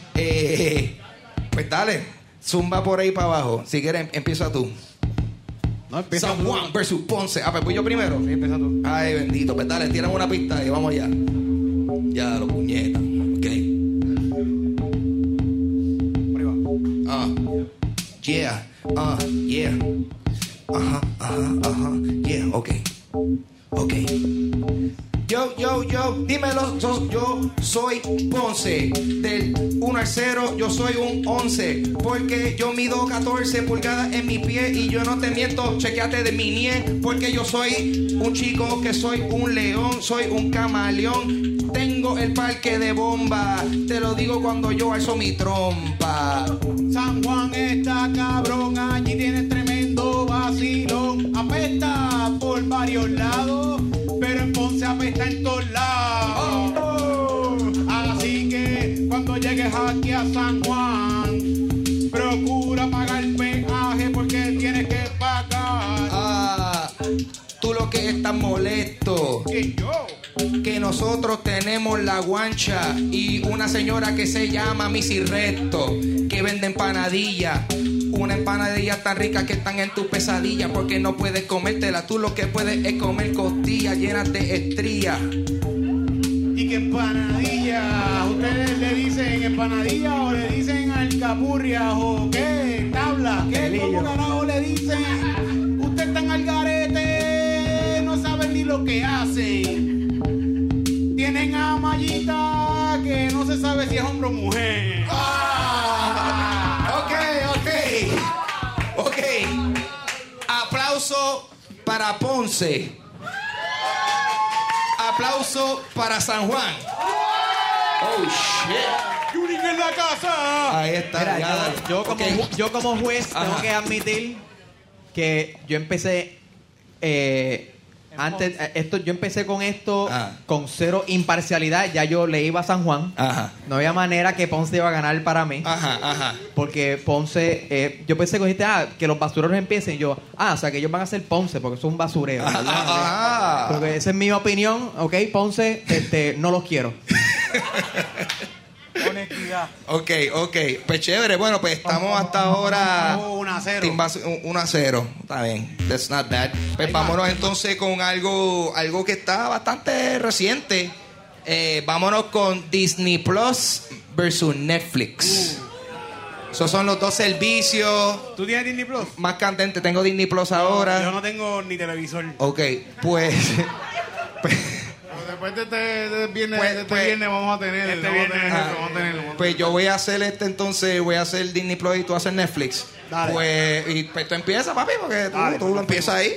Pues dale, zumba por ahí para abajo. Si quieres, empieza tú. No, San Juan versus Ponce. Pues voy yo primero. Sí, empieza tú. Ay, bendito. Pues dale, tírame una pista y vamos allá. Ya, los puñetas. Ok. Yeah. Yeah. Yeah, ok. Yo, dímelo, yo soy Ponce. Del 1 al 0, yo soy un 11. Porque yo mido 14 pulgadas en mi pie y yo no te miento, chequeate de mi nie. Porque yo soy un chico que soy un león, soy un camaleón. Tengo el parque de bomba, te lo digo cuando yo alzo mi trompa. San Juan está cabrón, allí tienes tremendo vacilón. Apesta por varios lados, pero en Ponce apesta en todos lados. Así que cuando llegues aquí a San Juan, procura pagar el peaje porque tienes que estás molesto. ¿Qué yo? Que nosotros tenemos la guancha y una señora que se llama Missy Resto, que vende empanadillas. Una empanadilla tan rica que están en tu pesadilla, porque no puedes comértela. Tú lo que puedes es comer costillas llenas de estrías. ¿Y qué empanadilla? ¿Ustedes le dicen empanadilla o le dicen alcapurria o qué? ¿Tabla? ¿Qué? ¿Cómo carajo le dicen? Ustedes están al garete, no saben ni lo que hacen. Tienen a Mayita que no se sabe si es hombre o mujer. Ok. Aplauso para Ponce. Aplauso para San Juan. Oh, shit. ¡Yuri en la casa! Ahí está. Mira, ya. yo como juez tengo Ajá. que admitir que yo empecé yo empecé con esto con cero imparcialidad. Ya yo le iba a San Juan. Ajá. No había manera que Ponce iba a ganar para mí. Ajá. Porque Ponce, yo pensé que dijiste, que los basureros empiecen. Y yo, o sea, que ellos van a ser Ponce porque son un basurero. ¿Verdad? Porque esa es mi opinión, ¿ok? Ponce, no los quiero. Honestidad. Ok. Pues chévere. Bueno, pues estamos hasta ahora. 1-0. 1-0. Está bien. That's not bad. Pues vámonos entonces con algo que está bastante reciente. Vámonos con Disney Plus versus Netflix. Esos son los dos servicios. ¿Tú tienes Disney Plus? Más candentes. Tengo Disney Plus ahora. Yo no tengo ni televisor. Ok, pues. Después de este viernes, Pues, vamos a tener. Pues yo voy a hacer entonces, voy a hacer Disney Plus y tú haces Netflix. Dale. Pues tú empiezas, papi, porque Dale, tú lo empiezas ahí.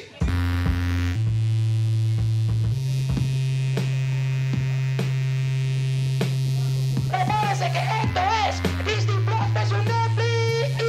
Prepárese que esto es Disney Plus versus Netflix.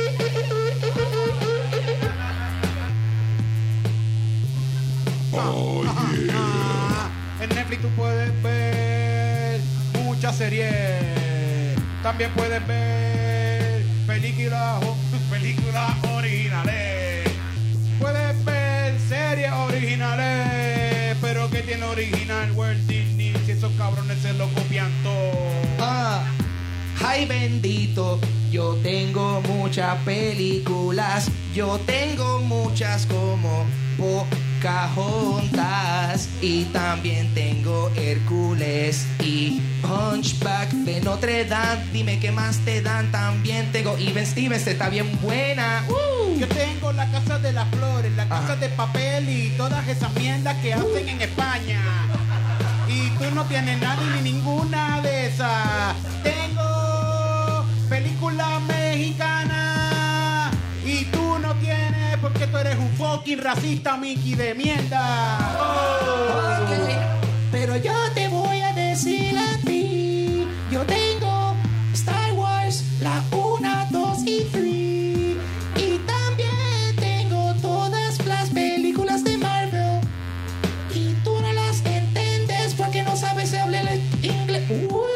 Oh, yeah. En Netflix tú puedes ver muchas series. También puedes ver películas originales. Puedes ver series originales. Pero ¿qué tiene original Walt Disney? Si esos cabrones se lo copian todo. Ay bendito, yo tengo muchas películas. Yo tengo muchas como Pocahontas. Y también tengo Hércules y Hunchback de Notre Dame. Dime qué más te dan. También tengo Even Stevens, está bien buena. Yo tengo la Casa de las Flores, la Casa de Papel y todas esas mierdas que hacen en España. Y tú no tienes nada ni ninguna de esas. Tengo película mexicana y tú no tienes porque tú eres un fucking racista, Mickey de mierda. Okay. Pero yo te voy a decir a ti, yo tengo Star Wars, la 1, 2 y 3. Y también tengo todas las películas de Marvel. Y tú no las entiendes porque no sabes hablar inglés.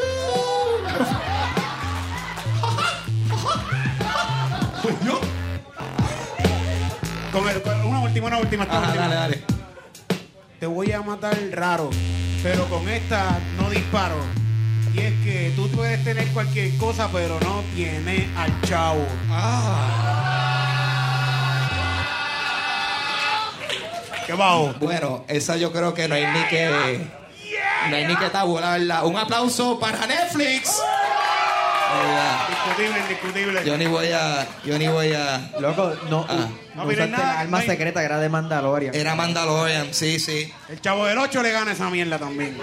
¿Yo? Con una última. Dale. Te voy a matar raro, pero con esta no disparo. Y es que tú puedes tener cualquier cosa, pero no tienes al chavo. ¿Qué bajo? Bueno, esa yo creo que no hay ni que tabularla. Un aplauso para Netflix. Indiscutible. Yo ni voy a. Loco, no mira, usaste nada, la arma no hay- secreta que era de Mandalorian. Era Mandalorian, sí. El chavo del 8 le gana esa mierda también.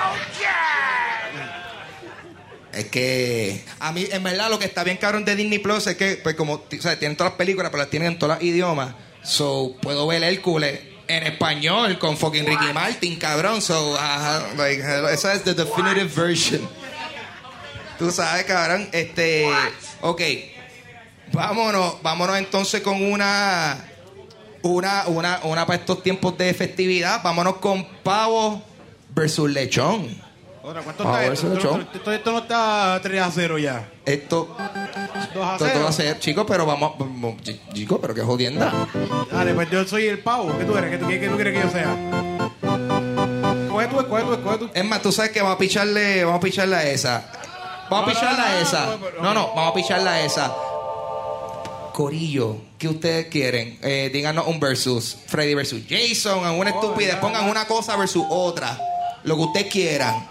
Es que a mí, en verdad, lo que está bien cabrón de Disney Plus es que, pues, como, o sea, tienen todas las películas, pero las tienen en todos los idiomas. So, puedo ver Hércules en español con fucking Ricky Martin, cabrón. So, esa es the definitive version. Tú sabes, cabrón. Ok. Vámonos entonces con una para estos tiempos de festividad. Vámonos con pavo versus lechón. Ahora, ¿cuánto Ah, está eso esto? es Esto no está 3-0 ya. Esto 2-0. todo va a ser, chicos, pero chicos, pero qué jodienda. Dale, pues yo soy el pavo. ¿Qué tú eres? ¿Qué tú quieres que yo sea? Escoge tú. Es más, tú sabes que vamos a picharle a esa. Vamos a picharla a esa. Vamos a picharla a esa. Corillo, ¿qué ustedes quieren? Díganos un versus. Freddy versus Jason, alguna estupidez. Pongan una cosa versus otra. Lo que ustedes quieran.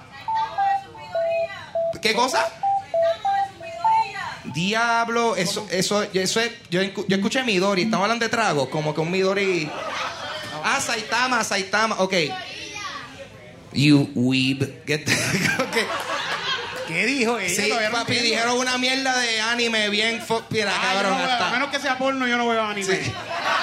¿Qué cosa? Diablo, eso es. Yo escuché Midori. Estamos hablando de tragos. Como que un Midori. Saitama. Ok. You weeb. Get okay. ¿Qué dijo ella? Sí, papi, dijeron una mierda de anime bien mira, cabrón. A menos que sea porno, yo no veo anime. Sí.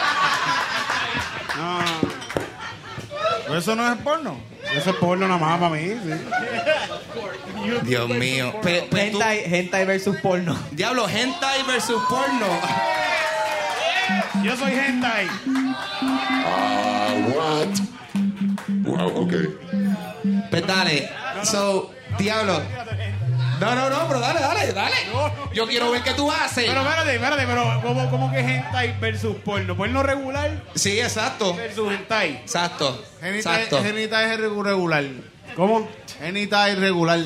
No. ¿Pues eso no es porno? Eso es porno nada más para mí, sí. Dios mío. Hentai versus porno. Diablo, hentai versus porno. Yo soy hentai. What? Wow, ok. Pues dale. Diablo. No, pero dale. Yo quiero ver qué tú haces. Pero espérate, ¿cómo que hentai versus porno? ¿Porno regular? Sí, exacto. Versus hentai. Exacto. Genita es regular. ¿Cómo? Genita irregular.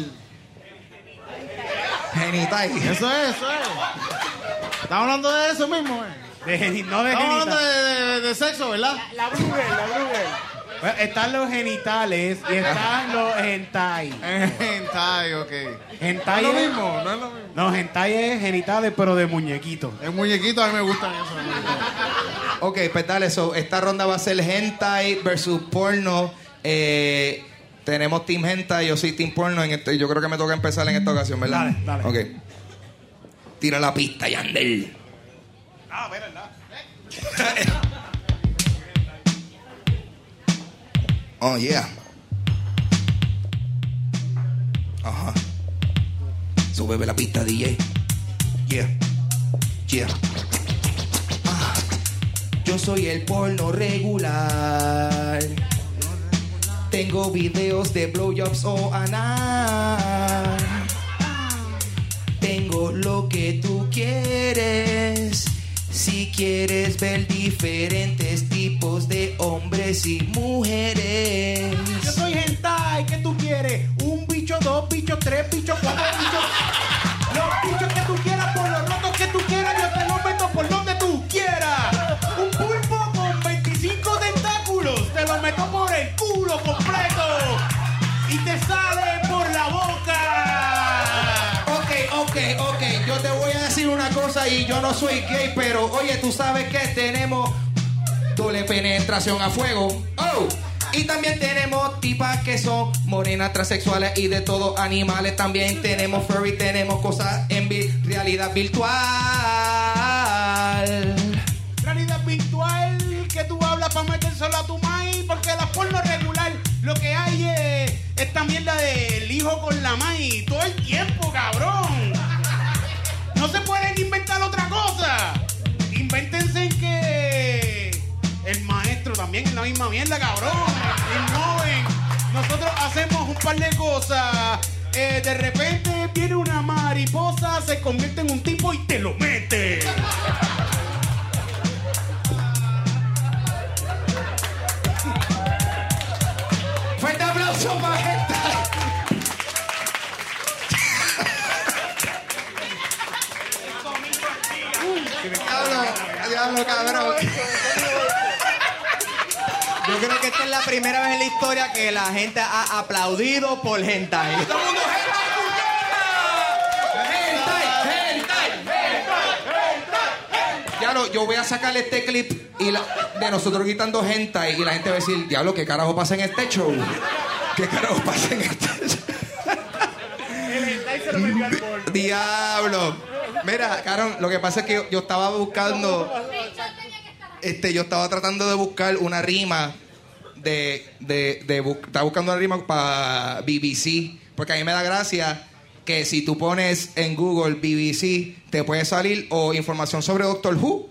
Genital. Eso es. Estamos hablando de eso mismo, No de Estamos hablando genital. de sexo, ¿verdad? La Bruegel. Bueno, están los genitales y están los hentai. Hentai, ok. Hentai No es lo es- mismo. No, hentai es genitales, pero de muñequitos. El muñequito a mí me gustan eso. Ok, pues dale. Esta ronda va a ser hentai versus porno. Tenemos team hentai, yo soy team porno. Yo creo que me toca empezar en esta ocasión, ¿verdad? Dale. Ok. Tira la pista, Yandel. ¿Verdad? Oh, yeah. Ajá. Súbeme la pista, DJ. Yeah. Yo soy el porno regular. Tengo videos de blowjobs o anal. Tengo lo que tú quieres. Si quieres ver diferentes tipos de hombres y mujeres. Yo soy hentai, ¿qué tú quieres? Un bicho, dos bichos, tres bichos, cuatro bichos. Los bichos que tú quieras, por los rotos que tú quieras, yo te los meto por donde tú quieras. Un pulpo con 25 tentáculos, te lo meto por el culo completo y te sale por la boca. Ok. Yo te voy a decir una cosa y yo no soy gay, pero oye, tú sabes que tenemos doble penetración a fuego. Oh. Y también tenemos tipas que son morenas, transexuales y de todos animales. También tenemos furry, tenemos cosas en realidad virtual. Realidad virtual que tú hablas para metérselo a tu maíz, porque la porno regular lo que hay es esta mierda del hijo con la maíz todo el tiempo, cabrón. No se pueden inventar otra cosa. Invéntense que el maestro también es la misma mierda, cabrón. Innoven. Nosotros hacemos un par de cosas. De repente viene una mariposa, se convierte en un tipo y te lo mete. Fuerte aplauso para esta. Diablo, cabrón. Yo creo que esta es la primera vez en la historia que la gente ha aplaudido por hentai. ¡Todo el mundo Diablo, yo voy a sacarle este clip de nosotros gritando hentai y la gente va a decir, diablo, ¿qué carajo pasa en este show? ¿Qué carajo pasa en este show? El hentai se lo metió al porno. Diablo. Mira, Caron, lo que pasa es que yo estaba buscando... yo estaba tratando de buscar una rima estaba buscando una rima para BBC, porque a mí me da gracia que si tú pones en Google BBC te puede salir o información sobre Doctor Who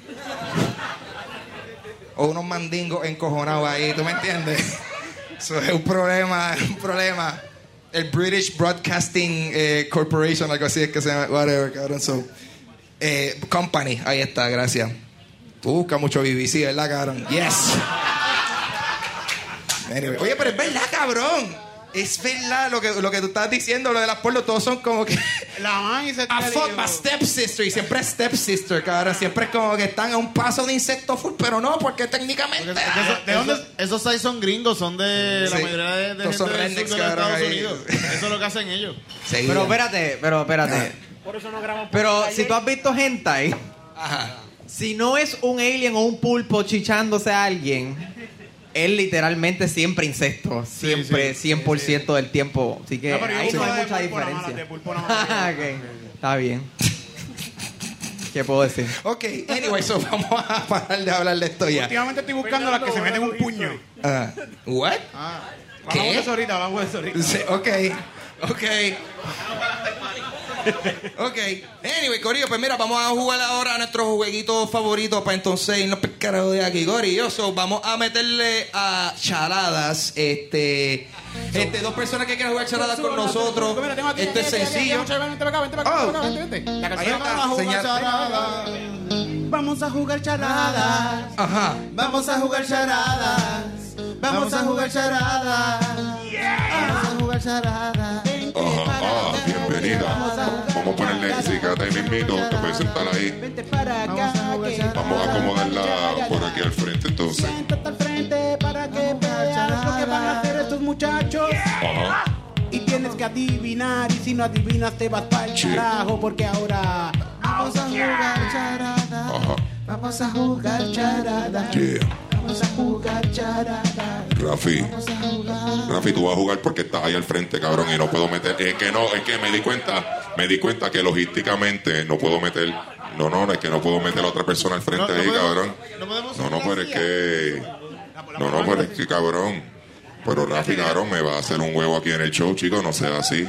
o unos mandingos encojonados ahí, ¿tú me entiendes? Eso es un problema. El British Broadcasting Corporation, algo así es que se llama, whatever, cabrón. Company, ahí está, gracias. Tú buscas mucho BBC, ¿verdad, cabrón? Yes. Anyway, oye, pero es verdad, cabrón. Es verdad lo que tú estás diciendo, lo de las porno, todos son como que... La man y se I tira fuck my stepsister. Y siempre es stepsister, cabrón. Siempre es como que están a un paso de insecto full, pero no, porque técnicamente... ¿De dónde? Esos seis son gringos, son de la Sí. mayoría de Todos gente son del sur rednecks de que los ahora Estados hay. Unidos. Eso es lo que hacen ellos. Sí, Pero espérate. Por eso no grabamos. Pero si tú has visto hentai, Ajá. si no es un alien o un pulpo chichándose a alguien, es literalmente siempre insecto. Siempre, 100% del tiempo. Así que No, pero yo ahí no uso hay de mucha pulpo nada más, diferencia. de pulpo nada más. Ok, está bien. ¿Qué puedo decir? Ok, anyway, so vamos a parar de hablar de esto ya. Últimamente estoy buscando las que se meten un puño. What? Hablamos de eso ahorita, hablamos de eso ahorita. Sí, ok. Anyway, Corillo, pues mira, vamos a jugar ahora a nuestros jueguitos favoritos para entonces irnos por carajo de aquí, Corillo. So, vamos a meterle a charadas. Dos personas que quieran jugar charadas con nosotros. Esto es sencillo. Vente para acá, vente. La Ahí canción está, vamos a jugar señal. charadas. Vamos a jugar charadas. Ajá. Vamos a jugar charadas. Vamos a jugar charadas. Vamos a jugar charadas. Bienvenida. Vamos a ponerle música ahí mismito. Te puedes sentar ahí. Vente para acá. Vamos a acomodarla por aquí al frente entonces. Siéntate al frente para que veas lo que van a hacer estos muchachos. Ajá. Y tienes que adivinar. Y si no adivinas, te vas para el Sí. carajo. Porque ahora. Vamos a jugar charadas. Ajá. Vamos a jugar charadas. Yeah. Vamos a jugar charadas. Rafi. Vamos a jugar. Rafi, tú vas a jugar porque estás ahí al frente, cabrón, y no puedo meter. Es que me di cuenta que logísticamente no puedo meter. No, es que no puedo meter a otra persona al frente ahí, cabrón. No, pero es que. No, pero es que, cabrón. Pero Rafi, cabrón, me va a hacer un huevo aquí en el show, chicos, no sea así.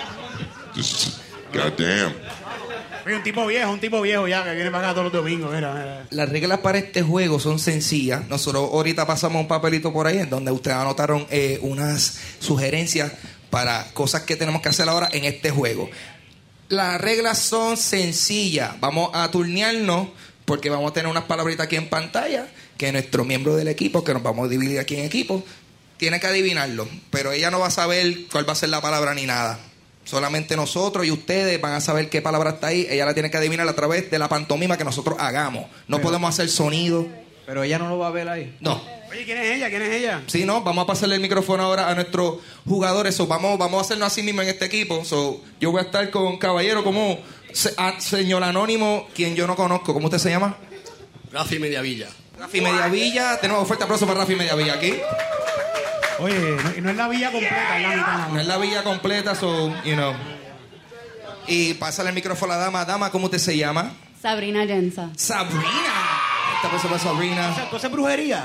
God damn. Oye, un tipo viejo ya que viene para acá todos los domingos. Mira. Las reglas para este juego son sencillas. Nosotros ahorita pasamos un papelito por ahí en donde ustedes anotaron unas sugerencias para cosas que tenemos que hacer ahora en este juego. Las reglas son sencillas. Vamos a turnearnos porque vamos a tener unas palabritas aquí en pantalla que nuestro miembro del equipo, que nos vamos a dividir aquí en equipo, tiene que adivinarlo. Pero ella no va a saber cuál va a ser la palabra ni nada. Solamente nosotros y ustedes van a saber qué palabra está ahí. Ella la tiene que adivinar a través de la pantomima que nosotros hagamos. No podemos hacer sonido. Pero ella no lo va a ver ahí. No. Oye, ¿quién es ella? Sí, no, vamos a pasarle el micrófono ahora a nuestros jugadores. So, vamos a hacernos así mismo en este equipo. So, yo voy a estar con caballero como señor anónimo, quien yo no conozco. ¿Cómo usted se llama? Rafi Mediavilla. Rafi Mediavilla. Tenemos un fuerte aplauso para Rafi Mediavilla aquí. Oye, no es la villa completa, es la mitad. No es la villa completa, so, you know. Y pásale el micrófono a la dama. Dama, ¿cómo usted se llama? Sabrina Yensa. Sabrina. Esta persona es Sabrina. ¿Cosa es brujería?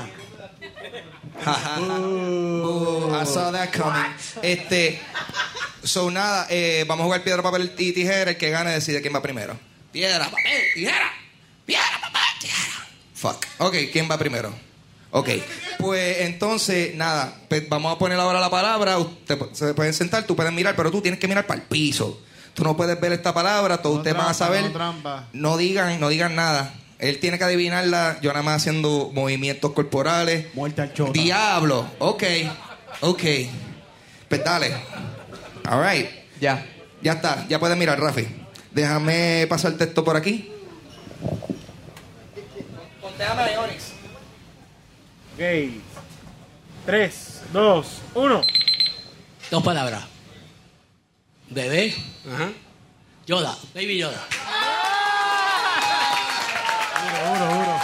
I saw that coming. So nada, vamos a jugar piedra, papel y tijera. El que gane decide quién va primero. Piedra, papel, tijera. Piedra, papel, tijera. Fuck. Ok, ¿quién va primero? Ok, pues entonces, nada, pues vamos a poner ahora la palabra. Se pueden sentar, tú puedes mirar, pero tú tienes que mirar para el piso. Tú no puedes ver esta palabra, todos ustedes van a saber. No digan nada. Él tiene que adivinarla, yo nada más haciendo movimientos corporales. Muerta al chota. Diablo, ok. Pues dale. All right. Ya está, ya puedes mirar, Rafi. Déjame pasar el texto por aquí. Contéame de Onyx. Ok. 3, 2, 1. 2 palabras. Bebé. Ajá. Yoda. Baby Yoda. Duro.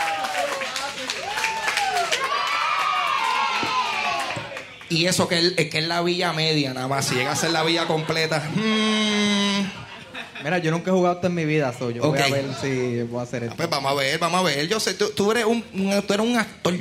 Y eso que es la villa media, nada más. Si llega a ser la villa completa. Mira, yo nunca he jugado esto en mi vida, so yo voy a ver si puedo hacer esto. Pues vamos a ver. Yo sé, tú eres un actor,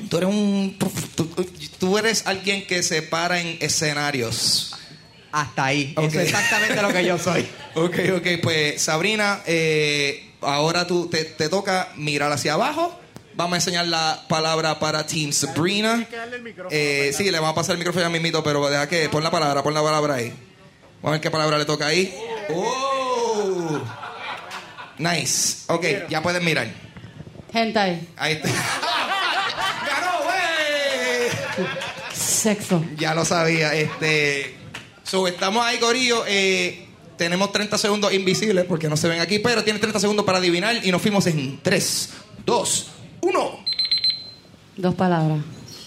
tú eres alguien que se para en escenarios. Hasta ahí. Okay. Eso es exactamente lo que yo soy. Ok. Pues Sabrina, ahora te toca mirar hacia abajo. Vamos a enseñar la palabra para Team Sabrina. Sí, le vamos a pasar el micrófono ya mismito, pero deja que pon la palabra ahí. Vamos a ver qué palabra le toca ahí. ¡Oh! Nice. Ok, ya pueden mirar. Hentai. Ahí está. ¡Ganó, güey! Sexo. Ya lo sabía. Estamos ahí, corillo. Tenemos 30 segundos invisibles porque no se ven aquí, pero tienes 30 segundos para adivinar y nos fuimos en 3, 2, 1. 2 palabras.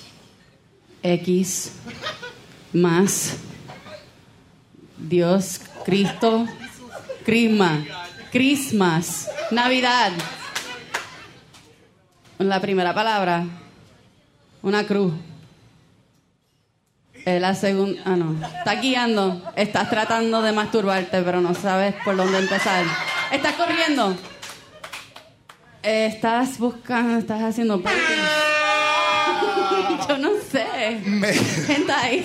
X más Dios, Cristo, Christmas, Navidad. La primera palabra, una cruz. La segunda, no. Estás guiando, estás tratando de masturbarte, pero no sabes por dónde empezar. Estás corriendo. Estás buscando, estás haciendo party. Yo no sé. Gente ahí.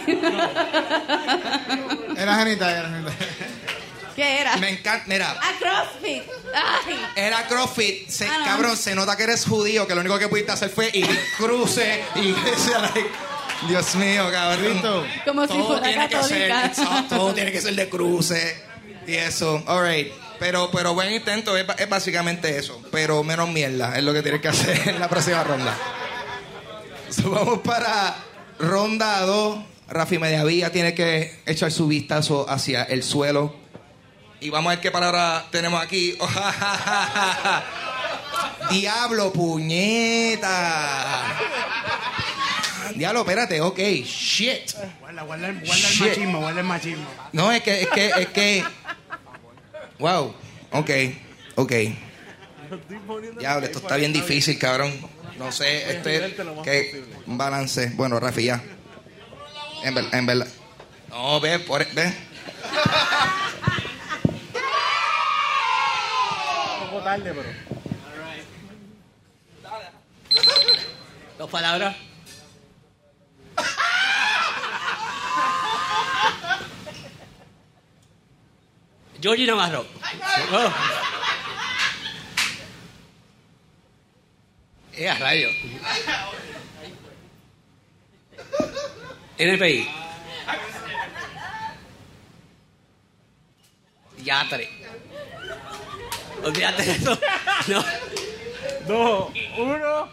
Era genital. ¿Qué era? Me encanta, mira. A CrossFit. Ay. Era CrossFit. No. Cabrón, se nota que eres judío, que lo único que pudiste hacer fue ir cruce y Dios mío, cabrón. Como si fuera católica. Todo tiene que ser de cruce y eso. All right. Pero buen intento, es básicamente eso. Pero menos mierda es lo que tienes que hacer en la próxima ronda. Vamos para ronda 2. Rafi Mediavilla tiene que echar su vistazo hacia el suelo. Y vamos a ver qué palabra tenemos aquí. Diablo, puñeta. Diablo, espérate, ok, shit. Guarda el machismo. No, es que. Wow, ok. Diablo, esto está bien difícil, cabrón. No sé, que un balance. Bueno, Rafi, ya. En verdad. No, ve. Un poco tarde, pero. 2 palabras. Georgie Navarro. Oh. A rayo. NPI. Yatre. Olvídate de eso. No. 2, 1.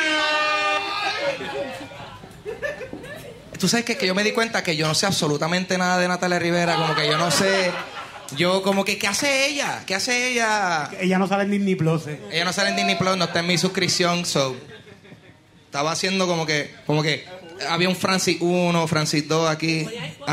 Tú sabes que yo me di cuenta que yo no sé absolutamente nada de Natalia Rivera, como que yo no sé. Yo como que, ¿qué hace ella? Ella no sale en Disney Plus. Ella no sale en Disney Plus, no está en mi suscripción, so. Estaba haciendo como que había un Francis 1, Francis 2 aquí.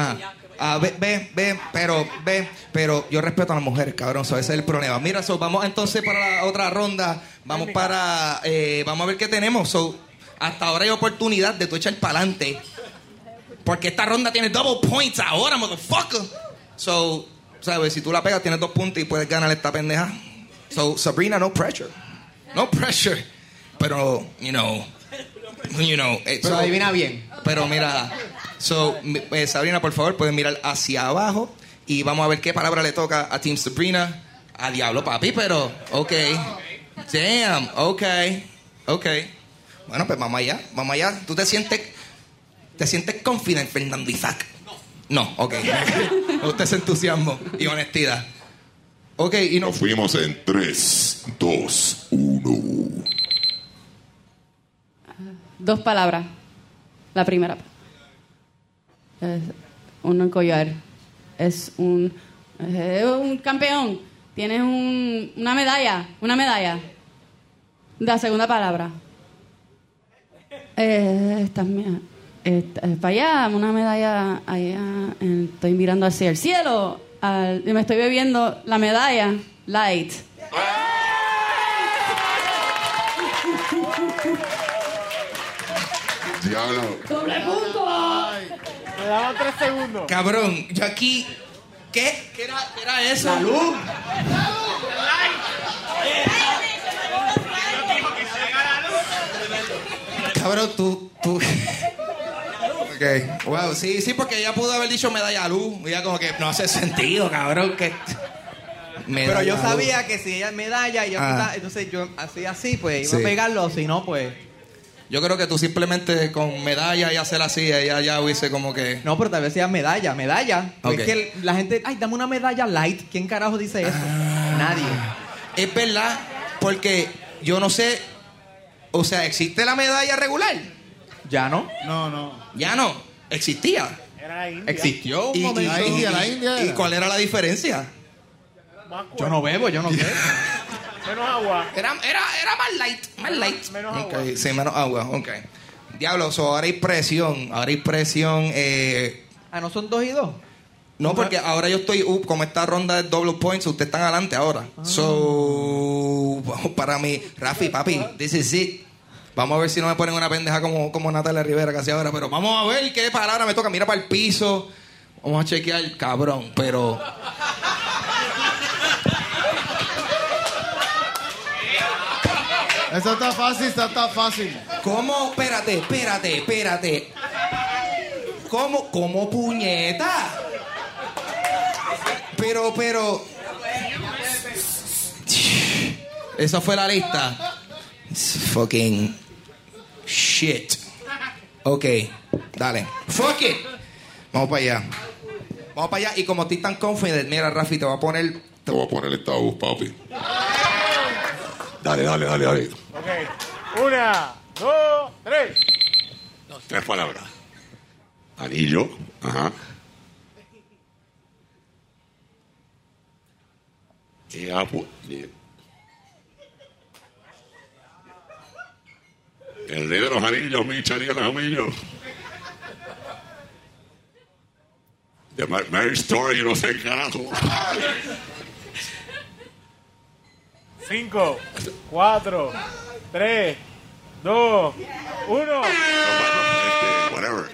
Pero yo respeto a las mujeres, cabrón, so, ese es el problema. Mira, so, vamos entonces para la otra ronda. Vamos a ver qué tenemos. So, hasta ahora hay oportunidad de tú echar para adelante. Porque esta ronda tiene double points ahora, motherfucker. So, ¿sabes? Si tú la pegas, tienes 2 puntos y puedes ganar esta pendeja. So, Sabrina, no pressure. Pero, you know. Pero adivina bien. Pero mira, Sabrina, por favor, puedes mirar hacia abajo y vamos a ver qué palabra le toca a Team Sabrina. A diablo, papi, pero, ok. Damn, ok. Bueno, pues vamos allá. ¿Tú te sientes confident, Fernando Isaac? No, ok. Me gusta ese entusiasmo y honestidad. Ok, y nos fuimos en 3, 2, 1. 2 palabras. La primera. Es un collar. Es un campeón. Tienes una medalla. La segunda palabra. Para allá, una medalla allá. Estoy mirando hacia el cielo. Y me estoy bebiendo la medalla light. Diablo. ¡Doble punto! Me daban 3 segundos. Cabrón, yo aquí. ¿Qué? ¿Qué era eso? La luz. Cabrón, tú. Ok. Wow, sí, porque ella pudo haber dicho medalla a luz. Ella como que no hace sentido, cabrón. Pero yo sabía que si ella medalla, entonces yo hacía así, pues iba a pegarlo, si no, pues. Yo creo que tú simplemente con medalla y hacer así, ella ya hubiese como que. No, pero tal vez sea medalla. Okay. Es que la gente, dame una medalla light. ¿Quién carajo dice eso? Nadie. Es verdad, porque yo no sé. O sea, ¿existe la medalla regular? ¿Ya no? No. ¿Ya no? Existía. Era la India. Existió un Y- momento. La India ¿Y era. cuál era la diferencia? Yo no bebo, yo no sé. Menos agua. Era más light. Menos Ok, agua. sí, menos agua. Ok. Diablo, ahora hay presión. Ah, ¿no son 2 y 2? No, porque ahora yo estoy up, como esta ronda de double points, ustedes están adelante ahora. So, para mí, Rafi, papi, this is it. Vamos a ver si no me ponen una pendeja como Natalia Rivera que hace ahora, pero vamos a ver qué palabra me toca. Mira para el piso. Vamos a chequear, cabrón, pero... Eso está fácil. ¿Cómo? Espérate. ¿Cómo puñeta? Pero... Esa fue la lista. Fucking shit. Ok, dale. Fuck it. Vamos para allá. Y como estoy tan confident, mira, Rafi, te voy a poner... Te voy a poner el tabú, papi. Dale. Ok. 1, 2, 3. 3 palabras. Anillo. Ajá. Y el rey de los anillos, mi charía los anillos. De Mary Story, no sé qué carajo. 5, 4, 3, 2, 1. Whatever.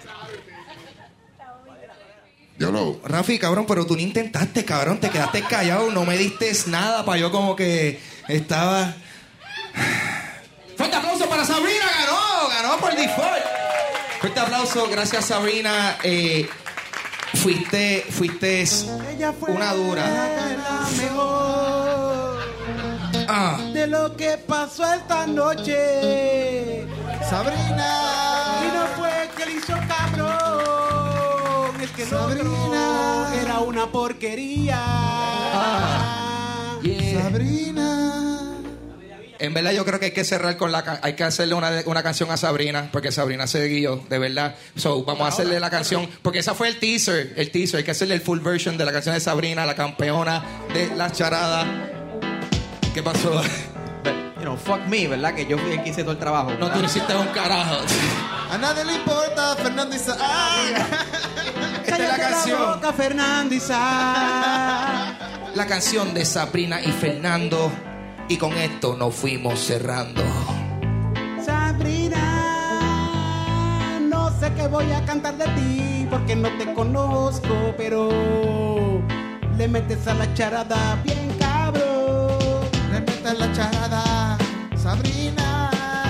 Diablo. Rafi, cabrón, pero tú ni intentaste, cabrón. Te quedaste callado, no me diste nada para yo como que estaba... Fuerte aplauso para Sabrina, ganó por default. Fuerte aplauso, gracias Sabrina. Fuiste una dura. La mejor de lo que pasó esta noche. Sabrina. Y no fue que le hizo cabrón. El que Sabrina era una porquería. Sabrina. En verdad yo creo que hay que cerrar con hay que hacerle una canción a Sabrina, porque Sabrina se guió, de verdad. So, vamos a hacerle la canción, porque esa fue el teaser, hay que hacerle el full version de la canción de Sabrina, la campeona de la charada. ¿Qué pasó? Fuck me, ¿verdad? Que yo fui el que hice todo el trabajo. No, tú no hiciste un carajo. A nadie le importa, Fernando Isaac. Esta es la canción. Boca, Fernando Isaac. La canción de Sabrina y Fernando. Y con esto nos fuimos cerrando. Sabrina, no sé qué voy a cantar de ti porque no te conozco, pero le metes a la charada bien cabrón. Le metes la charada, Sabrina.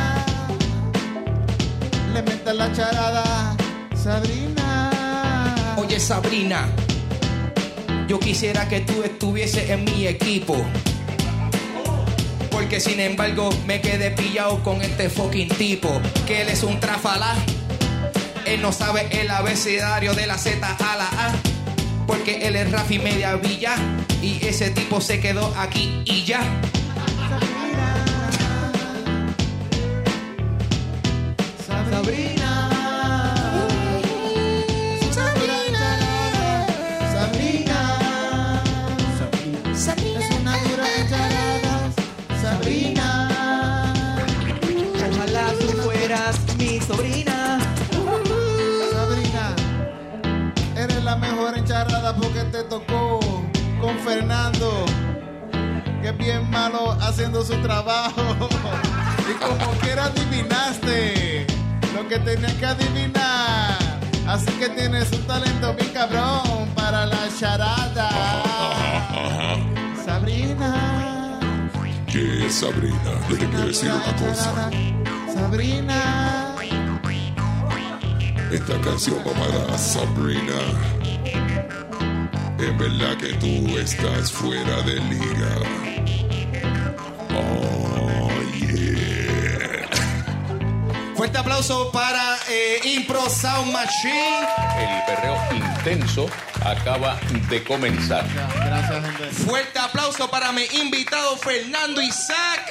Le metes la charada, Sabrina. Oye, Sabrina, yo quisiera que tú estuvieses en mi equipo. Porque sin embargo me quedé pillado con este fucking tipo. Que él es un trafalá. Él no sabe el abecedario de la Z a la A. Porque él es Rafi Media Villa. Y ese tipo se quedó aquí y ya. Sabrina. Sabrina. Es una dura de charadas. Sabrina. Ojalá tú fueras mi sobrina. Sabrina. Eres la mejor en charada porque te tocó con Fernando, que es bien malo haciendo su trabajo. Y como quiera adivinaste lo que tenías que adivinar. Así que tienes un talento bien cabrón para la charada. Sabrina. ¿Qué es Sabrina? Yo te quiero decir una cosa. Sabrina. Esta canción va para Sabrina. En verdad que tú estás fuera de liga. Oh, yeah. Fuerte aplauso para Impro Sound Machine. El perreo intenso acaba de comenzar. Gracias, gente. Fuerte aplauso para mi invitado Fernando Isaac.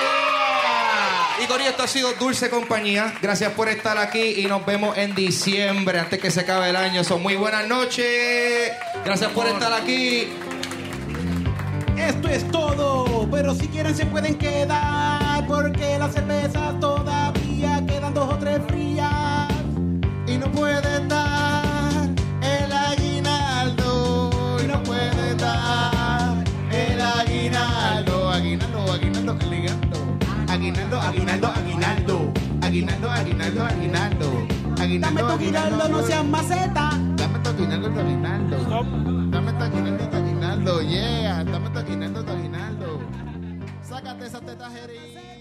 Y con esto ha sido Dulce Compañía. Gracias por estar aquí y nos vemos en diciembre, antes que se acabe el año. Son muy buenas noches. Gracias por estar aquí. Esto es todo, pero si quieren se pueden quedar, porque las cervezas todavía quedan 2 o 3 frías. Y no pueden dar el aguinaldo. Y no pueden dar el aguinaldo. Aguinaldo, aguinaldo, aguinaldo. Aguinaldo, aguinaldo, aguinaldo. Aguinaldo, aguinaldo, aguinaldo. Dame tu aguinaldo, no seas maceta. Dame tu aguinaldo, tu aguinaldo. Dame tu aguinaldo, tu aguinaldo. Yeah, dame tu aguinaldo, tu aguinaldo. Sácate esa teta, Jerry.